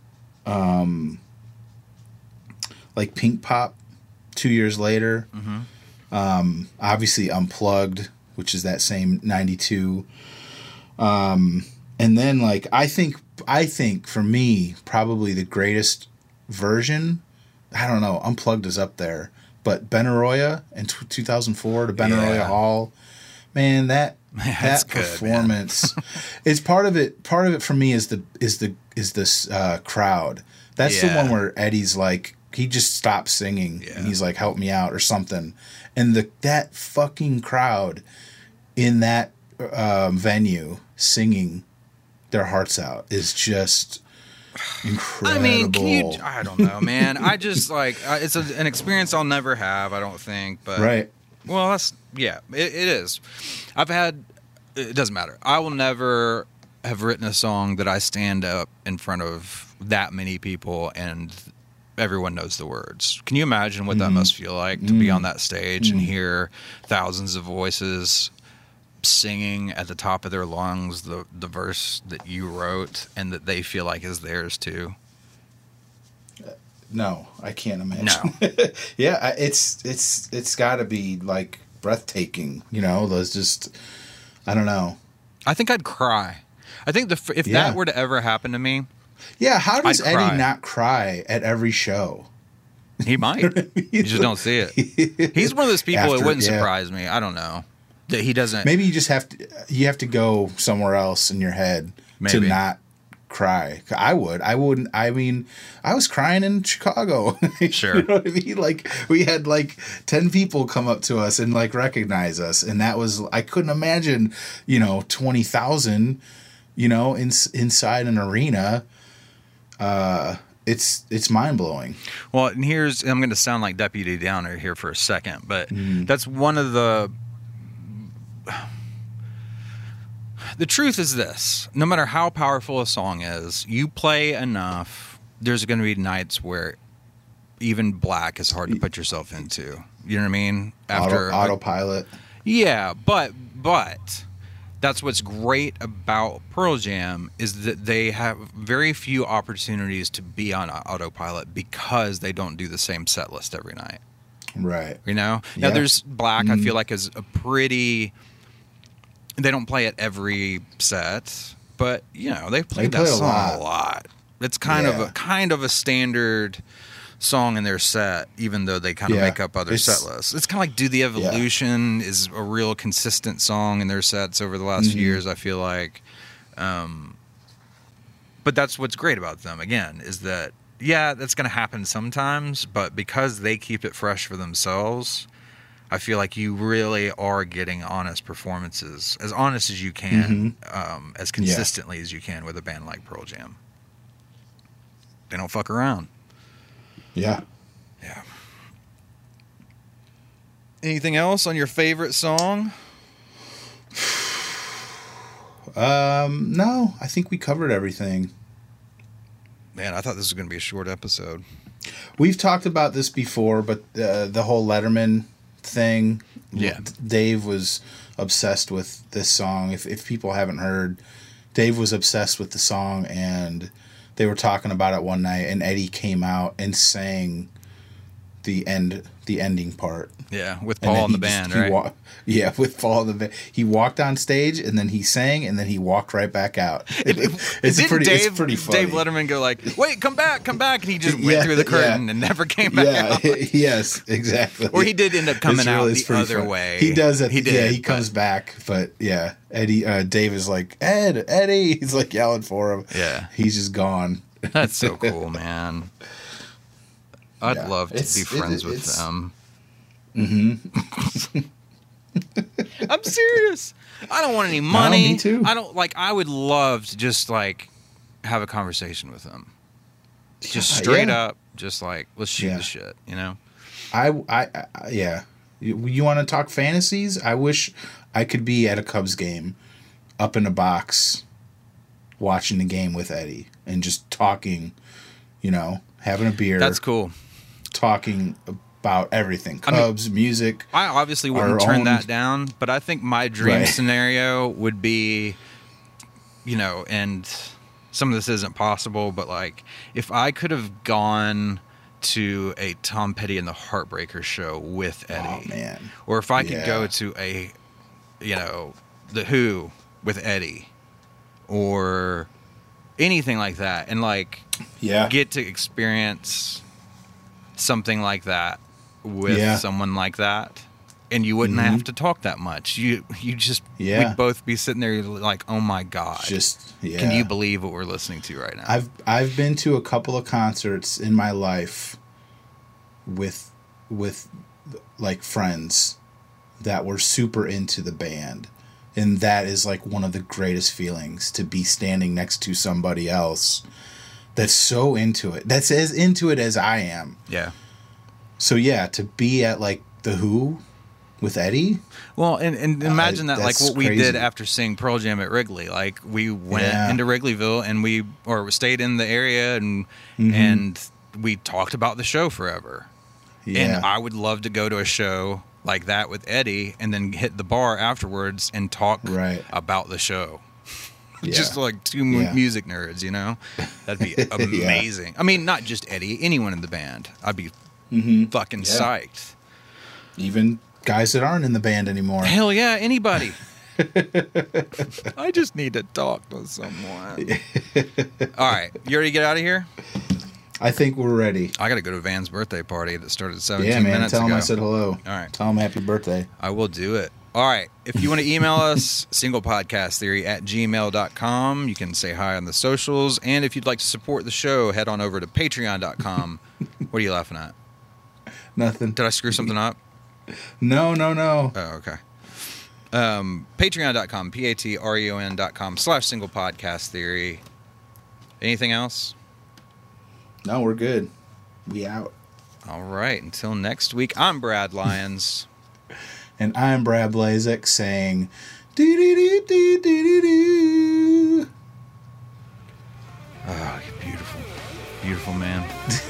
like, Pink Pop 2 years later. Obviously Unplugged, which is that same 92. And then, like, I think for me, probably the greatest version, I don't know, Unplugged is up there, but Benaroya in 2004 to Benaroya Hall, man, that That's good, performance is part of it. Part of it for me is this crowd. That's the one where Eddie's like, he just stops singing and he's like, help me out or something. And that fucking crowd in that venue singing their hearts out is just incredible. I mean, I don't know, man. I just like, it's an experience I'll never have, I don't think. But right. Well, it is. It doesn't matter. I will never have written a song that I stand up in front of that many people and everyone knows the words. Can you imagine what that must feel like to be on that stage and hear thousands of voices singing at the top of their lungs the verse that you wrote and that they feel like is theirs too? No, I can't imagine. No. Yeah, it's got to be like breathtaking. You know, those just, I don't know. I think I'd cry. I think if that were to ever happen to me, yeah. How does I'd cry. Eddie not cry at every show? he might. You just don't see it. He's one of those people. It wouldn't surprise me. I don't know that he doesn't. Maybe you just have to go somewhere else in your head to not cry. I wouldn't. I mean, I was crying in Chicago. Sure. You know what I mean? Like, we had like 10 people come up to us and like recognize us, and that was, I couldn't imagine, 20,000, inside an arena. It's mind blowing. Well, and I'm going to sound like Deputy Downer here for a second, but that's one of the truth is this: no matter how powerful a song is, you play enough, there's going to be nights where even Black is hard to put yourself into. You know what I mean? After autopilot. Yeah, but that's what's great about Pearl Jam is that they have very few opportunities to be on autopilot because they don't do the same set list every night. Right. Now there's Black, I feel like, is a pretty... They don't play it every set, but they played that song a lot. It's kind of a standard song in their set, even though they kind of make up other set lists. It's kind of like Do the Evolution is a real consistent song in their sets over the last few years, I feel like. But that's what's great about them, again, is that, that's going to happen sometimes, but because they keep it fresh for themselves, I feel like you really are getting honest performances, as honest as you can, as consistently as you can with a band like Pearl Jam. They don't fuck around. Yeah. Yeah. Anything else on your favorite song? No, I think we covered everything. Man, I thought this was going to be a short episode. We've talked about this before, but the whole Letterman thing. Yeah. Dave was obsessed with this song. If people haven't heard, Dave was obsessed with the song, and they were talking about it one night, and Eddie came out and sang the ending part. Yeah, with And then Paul and the he band, just- he right? with Paul and the band. He walked on stage, and then he sang, and then he walked right back out. It's Didn't pretty funny. Dave Letterman go like, "Wait, come back," and he just went through the curtain and never came back out. Yes, exactly. Or he did end up coming out it's the pretty other funny. way. He does. He did, Yeah, he comes back, but yeah, Eddie. Dave is like, Eddie. He's like yelling for him. Yeah. he's just gone. That's so cool, man. I'd Yeah. love to It's- be friends with it's- them. I'm serious. I don't want any money. me too. I would love to just like have a conversation with them. Just straight Yeah. up, just like let's shoot Yeah. the shit, you know? I yeah. You want to talk fantasies? I wish I could be at a Cubs game, up in a box, watching the game with Eddie and just talking. Having a beer. That's cool. Talking about everything. Cubs, music. I obviously wouldn't Our turn own- that down, but I think my dream Right. scenario would be, and some of this isn't possible, but like if I could have gone to a Tom Petty and the Heartbreakers show with Eddie, Oh man. or if I could Yeah. go to a, the Who with Eddie, or anything like that, and like Yeah. get to experience something like that with Yeah. someone like that, and you wouldn't have to talk that much. You just Yeah. we'd both be sitting there like, oh my god, can you believe what we're listening to right now? I've been to a couple of concerts in my life with like friends that were super into the band, and that is like one of the greatest feelings, to be standing next to somebody else that's so into it, that's as into it as I am. Yeah. So yeah, to be at like the Who with Eddie. Well, and imagine that, like that's what we crazy. did after seeing Pearl Jam at Wrigley. Like we went Yeah. into Wrigleyville and we stayed in the area and we talked about the show forever. Yeah. And I would love to go to a show like that with Eddie and then hit the bar afterwards and talk Right. about the show. Yeah. Just like two Yeah. music nerds, That'd be amazing. I mean, not just Eddie, anyone in the band. I'd be fucking Yeah. psyched. Even guys that aren't in the band anymore. Hell yeah, anybody. I just need to talk to someone. All right, you ready to get out of here? I think we're ready. I got to go to Van's birthday party that started 17 Yeah, man. minutes Tell ago. him I said hello. All right. Tell him happy birthday. I will do it. All right. If you want to email us, singlepodcasttheory@gmail.com. You can say hi on the socials. And if you'd like to support the show, head on over to patreon.com. What are you laughing at? Nothing. Did I screw something up? No. Oh, okay. Patreon.com, patreon.com/singlepodcasttheory. Anything else? No, we're good. We out. All right. Until next week, I'm Brad Lyons. And I'm Brad Blazek saying, doo doo doo doo doo doo doo. Oh, you're beautiful. Beautiful man.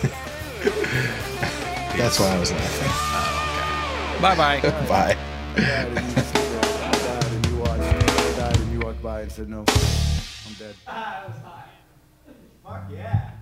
That's why I was laughing. Bye-bye. Bye. died and you walked by and said no, I'm dead. Fuck yeah.